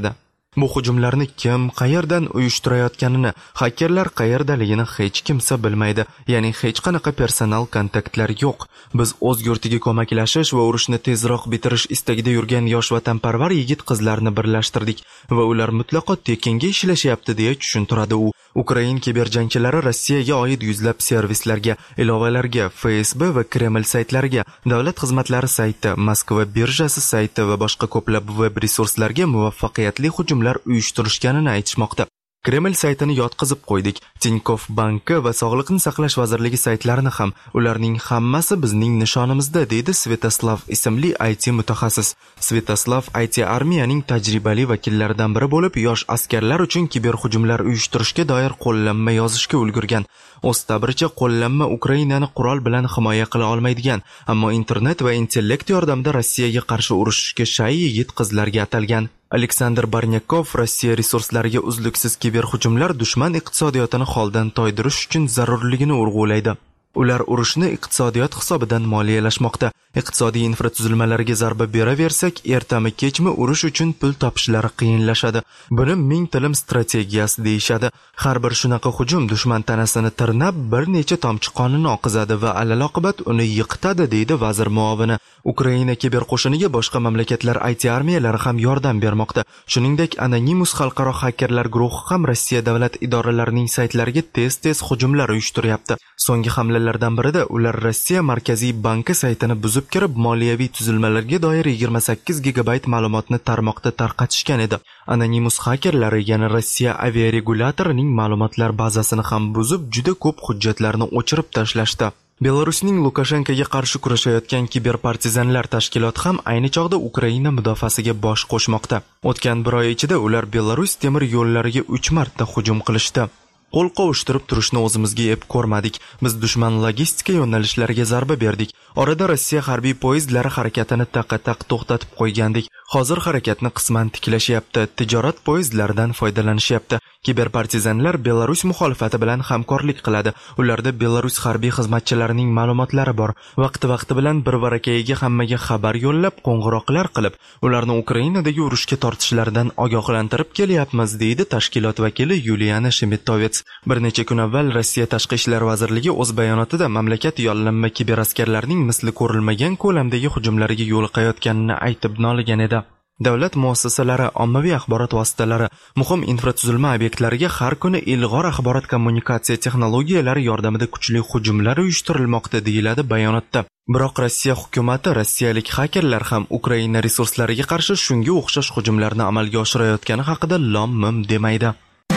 Bu hujumlarni kim, qayerdan uyushtirayotganini, xakerlar qayerdaligini hech kimsa bilmaydi. Ya'ni hech qanaqa personal kontaktlar yo'q. Biz o'z yurtiga ko'maklashish va urushni tezroq bitirish istagida yurgan yosh vatanparvar yigit-qizlarni birlashtirdik va ular mutlaqo tekinga ishlashyapti deya tushuntiradi u. Ukrain kiberjangchilari Rossiyaga oid yuzlab servislarga, ilovalarga, F S B va Kreml saytlariga, davlat xizmatlari sayti, Moskva birjasi sayti va boshqa ko'plab web resurslarga muvaffaqiyatli hujumlar uyushtirishganini aytishmoqda. Kreml saytini yotqizib qo'ydik. Tinkoff banki va Sog'liqni saqlash vazirligi saytlarini ham. Ularning hammasi bizning nishonimizda, deydi Svetoslav ismli I T mutaxassis. Svetoslav I T armiyaning tajribali vakillaridan biri bo'lib, yosh askarlar uchun kiberhujumlar uyushtirishga doir qo'llanma yozishga ulgurgan. O'z ta'biricha, qo'llanma Ukrainani qurol bilan himoya qila olmaydigan, ammo internet va intellekt yordamida Rossiyaga qarshi urushishga shay yigit-qizlarga atalgan. Aleksandr Barnyakov Rossiya resurslariga uzluksiz kiberhujumlar dushman iqtisodiyotini holdan toydirish uchun zarurligini urg'ulaydi. Ular urushni iqtisodiyot hisobidan moliyalashmoqda. Iqtisodiy infratuzilmalarga zarba beraversak, ertami kechmi urush uchun pul topishlari qiyinlashadi. Buni ming tilim strategiyasi deyishadi. Har bir shunaqa hujum dushman tanasini tirnab, bir necha tomchi qonini oqizadi va alaloqibat uni yiqitadi, deydi vazir muovini. Ukraina kiberqo'shiniga boshqa mamlakatlar I T armiyalari ham yordam bermoqda. Shuningdek, Anonymous xalqaro xakerlar guruhi ham Rossiya davlat idoralarining saytlariga tez-tez hujumlar uyushtiryapti. So'nggi hamlalardan birida ular Rossiya Markaziy banki saytini buzib kirib, moliyaviy tuzilmalarga doir yigirma sakkiz gigabayt ma'lumotni tarmoqda tarqatishgan edi. Anonymous xakerlari yana Rossiya aviaregulatorining ma'lumotlar bazasini ham buzib, juda ko'p hujjatlarni o'chirib tashlashdi. Belarusning Lukashenkoga qarshi kurashayotgan kiberpartizanlar tashkiloti ham ayni chog'da Ukraina mudofaasiga bosh qo'shmoqda. O'tgan bir oy ichida ular Belarus temir yo'llariga uch marta hujum qilishdi. Qo'l qovushtirib turishni o'zimizga ep ko'rmadik. Biz dushman logistika yo'nalishlariga zarba berdik. Orada Rossiya harbiy poyezdlari harakatini taqa-taq to'xtatib qo'ygandik. Hozir harakatni qisman tiklashyapti. Tijorat poyezdlaridan foydalanishyapti. Kiberpartizanlar Belarus muxolifati bilan hamkorlik qiladi. Ularda Belarus harbiy xizmatchilarining ma'lumotlari bor. Vaqti-vaqti bilan bir varakayiga hammaga xabar yo'llab, qo'ng'iroqlar qilib, ularni Ukrainadagi urushga tortishlaridan ogohlantirib kelyapmiz, deydi tashkilot vakili Yuliana Shemitovets. Bir necha kun avval Rossiya Tashqi ishlar vazirligi o'z bayonotida mamlakat yollanma kiberaskarlarning misli ko'rilmagan ko'lamdagi hujumlariga yo'liqayotganini aytib noligan edi. Davlat muassasalari, ommaviy axborot vositalari, muhim infratuzilma obyektlariga har kuni ilg'or axborot kommunikatsiya texnologiyalari yordamida kuchli hujumlar uyushtirilmoqda, deyiladi bayonotda. Biroq Rossiya hukumati rossiyalik xakerlar ham Ukraina resurslariga qarshi shunga o'xshash hujumlarni amalga oshirayotgani haqida lom-mim demaydi.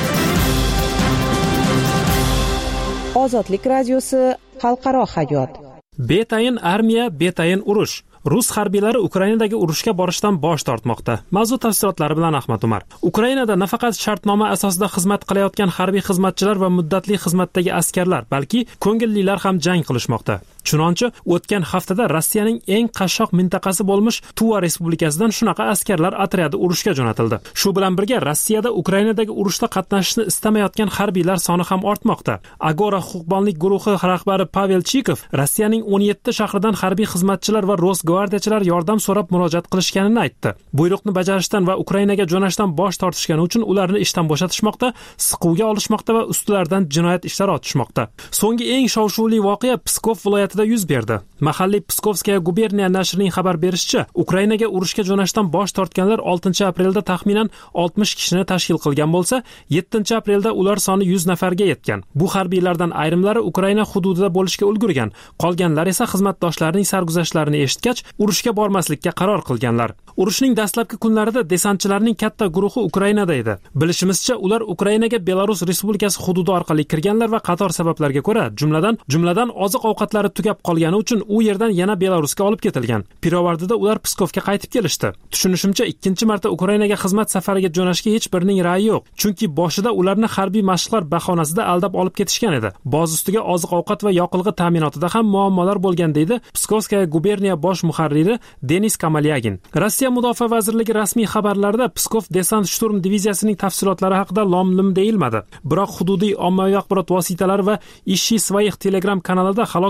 Ozodlik radiosi xalqaro hayot. Betayin armiya, betayin urush. Rus harbiylari Ukrainadagi urushga borishdan bosh tortmoqda. Mavzu tafsilotlari bilan Ahmad Umar. Ukrainada nafaqat shartnoma asosida xizmat qilayotgan harbiy xizmatchilar va muddatli xizmatdagi askarlar, balki ko'ngillilar ham jang qilishmoqda. Chunonchi, o'tgan haftada Rossiyaning eng qashshoq mintaqasi bo'lmish Tuva respublikasidan shunaqa askarlar otryadi urushga jo'natildi. Shu bilan birga Rossiyada Ukrainadagi urushda qatnashishni istamayotgan harbiylar soni ham ortmoqda. Agora huquqbonlik guruhi rahbari Pavel Chikov Rossiyaning o'n yetti shahridan harbiy xizmatchilar va Rosgvardiyachilar yordam so'rab murojaat qilishganini aytdi. Buyruqni bajarishdan va Ukrainaga jo'nashdan bosh tortishgani uchun ularni ishdan bo'shatishmoqda, siquvga olishmoqda va ustilaridan jinoyat ishlari ochishmoqda. So'nggi eng shov-shuvli voqea Pskov viloyatida yuz berdi. Mahalliy Pskovskaya guberniya nashrining xabar berishicha, Ukrainaga urushga jo'nashdan bosh tortganlar oltinchi aprelda taxminan oltmish kishini tashkil qilgan bo'lsa, yettinchi aprelda ular soni yuz nafarga yetgan. Bu harbiylardan ayrimlari Ukraina hududida bo'lishga ulgurgan, qolganlar esa xizmatdoshlarining sarguzashtlarini eshitgach, urushga bormaslikka qaror qilganlar. Urushning dastlabki kunlarida desantchilarning katta guruhi Ukrainada edi. Bilishimizcha, ular Ukrainaga Belarus Respublikasi hududi orqali kirganlar va qator sabablarga ko'ra, jumladan jumladan oziq-ovqatlari tugab qolgani uchun u yerdan yana Belarusga olib ketilgan. Pirovardida ular Pskovga qaytib kelishdi. Tushunishimcha, ikkinchi marta Ukrainaga xizmat safariga jo'nashga hech birining ra'yi yo'q, chunki boshida ularni harbiy mashqlar bahonasida aldab olib ketishgan edi. Boz ustiga oziq-ovqat va yoqilg'i ta'minotida ham muammolar bo'lgan, deydi Pskovskaya guberniya bosh muharriri Denis Kamalyagin. Rossiya Mudofaa vazirligi rasmiy xabarlarida Pskov desant shturm diviziyasining tafsilotlari haqida lom-lim deyilmadi. Biroq hududiy ommaviy axborot vositalari va Ishi Svayix Telegram kanalida halok bo'lgan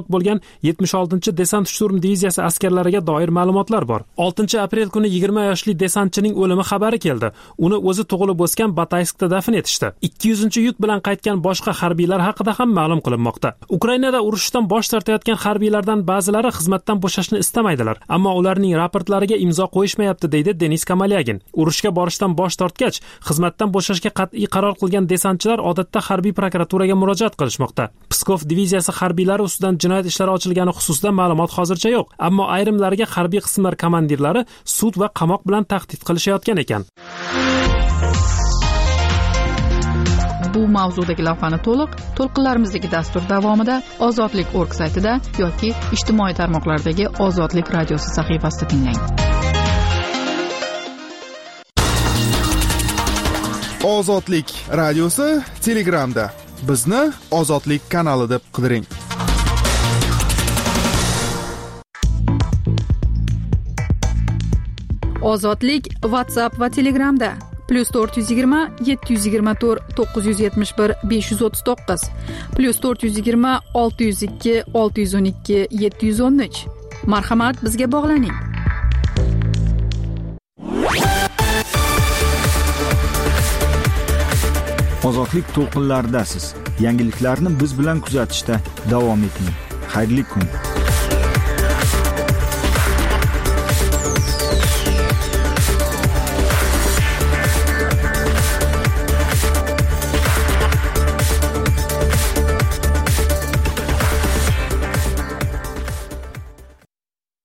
yetmish oltinchi desant shturm diviziyasi askarlariga doir ma'lumotlar bor. oltinchi aprel kuni yigirma yoshli desantchining o'limi xabari keldi. Uni o'zi tug'ilib o'sgan Batayskda dafn etishdi. ikki yuzinchi yuk bilan qaytgan boshqa harbiylar haqida ham ma'lum qilinmoqda. Ukrainada urushdan bosh tortayotgan harbiylardan ba'zilari xizmatdan bo'shashni istamaydilar, ammo ularning raportlariga imzo qo'yishmayapti, deydi Denis Kamalyagin. Urushga borishdan bosh tortgach, xizmatdan bo'shashga qat'iy qaror qilgan desantchilar odatda harbiy prokuraturaga murojaat qilishmoqda. Pskov diviziyasi harbiylari ustidan jinoyat ishlari ochilgani xususida ma'lumot hozircha yo'q, ammo ayrimlariga harbiy qismlar komandirlari sud va qamoq bilan tahdid qilishayotgan ekan. Bu mavzudagi lavhani to'liq to'lqinlarimizdagi dastur davomida ozodlik точка org saytida yoki ijtimoiy tarmoqlardagi Ozodlik radiosi sahifasida tinglang. Ozodlik radiosi Telegramda. Bizni Ozodlik kanali deb qidiring. Ozodlik WhatsApp va Telegramda plus to'rt yuz yigirma yetti yuz yigirma to'rt to'qqiz yuz yetmish bir besh yuz o'ttiz to'qqiz plus to'rt yuz yigirma olti yuz ikki olti yuz o'n ikki yetti yuz o'n uch. Marhamat, bizga bog'laning. Ozodlik to'lqinlaridasiz. Yangiliklarni biz bilan kuzatishda davom eting. Xayrli kun.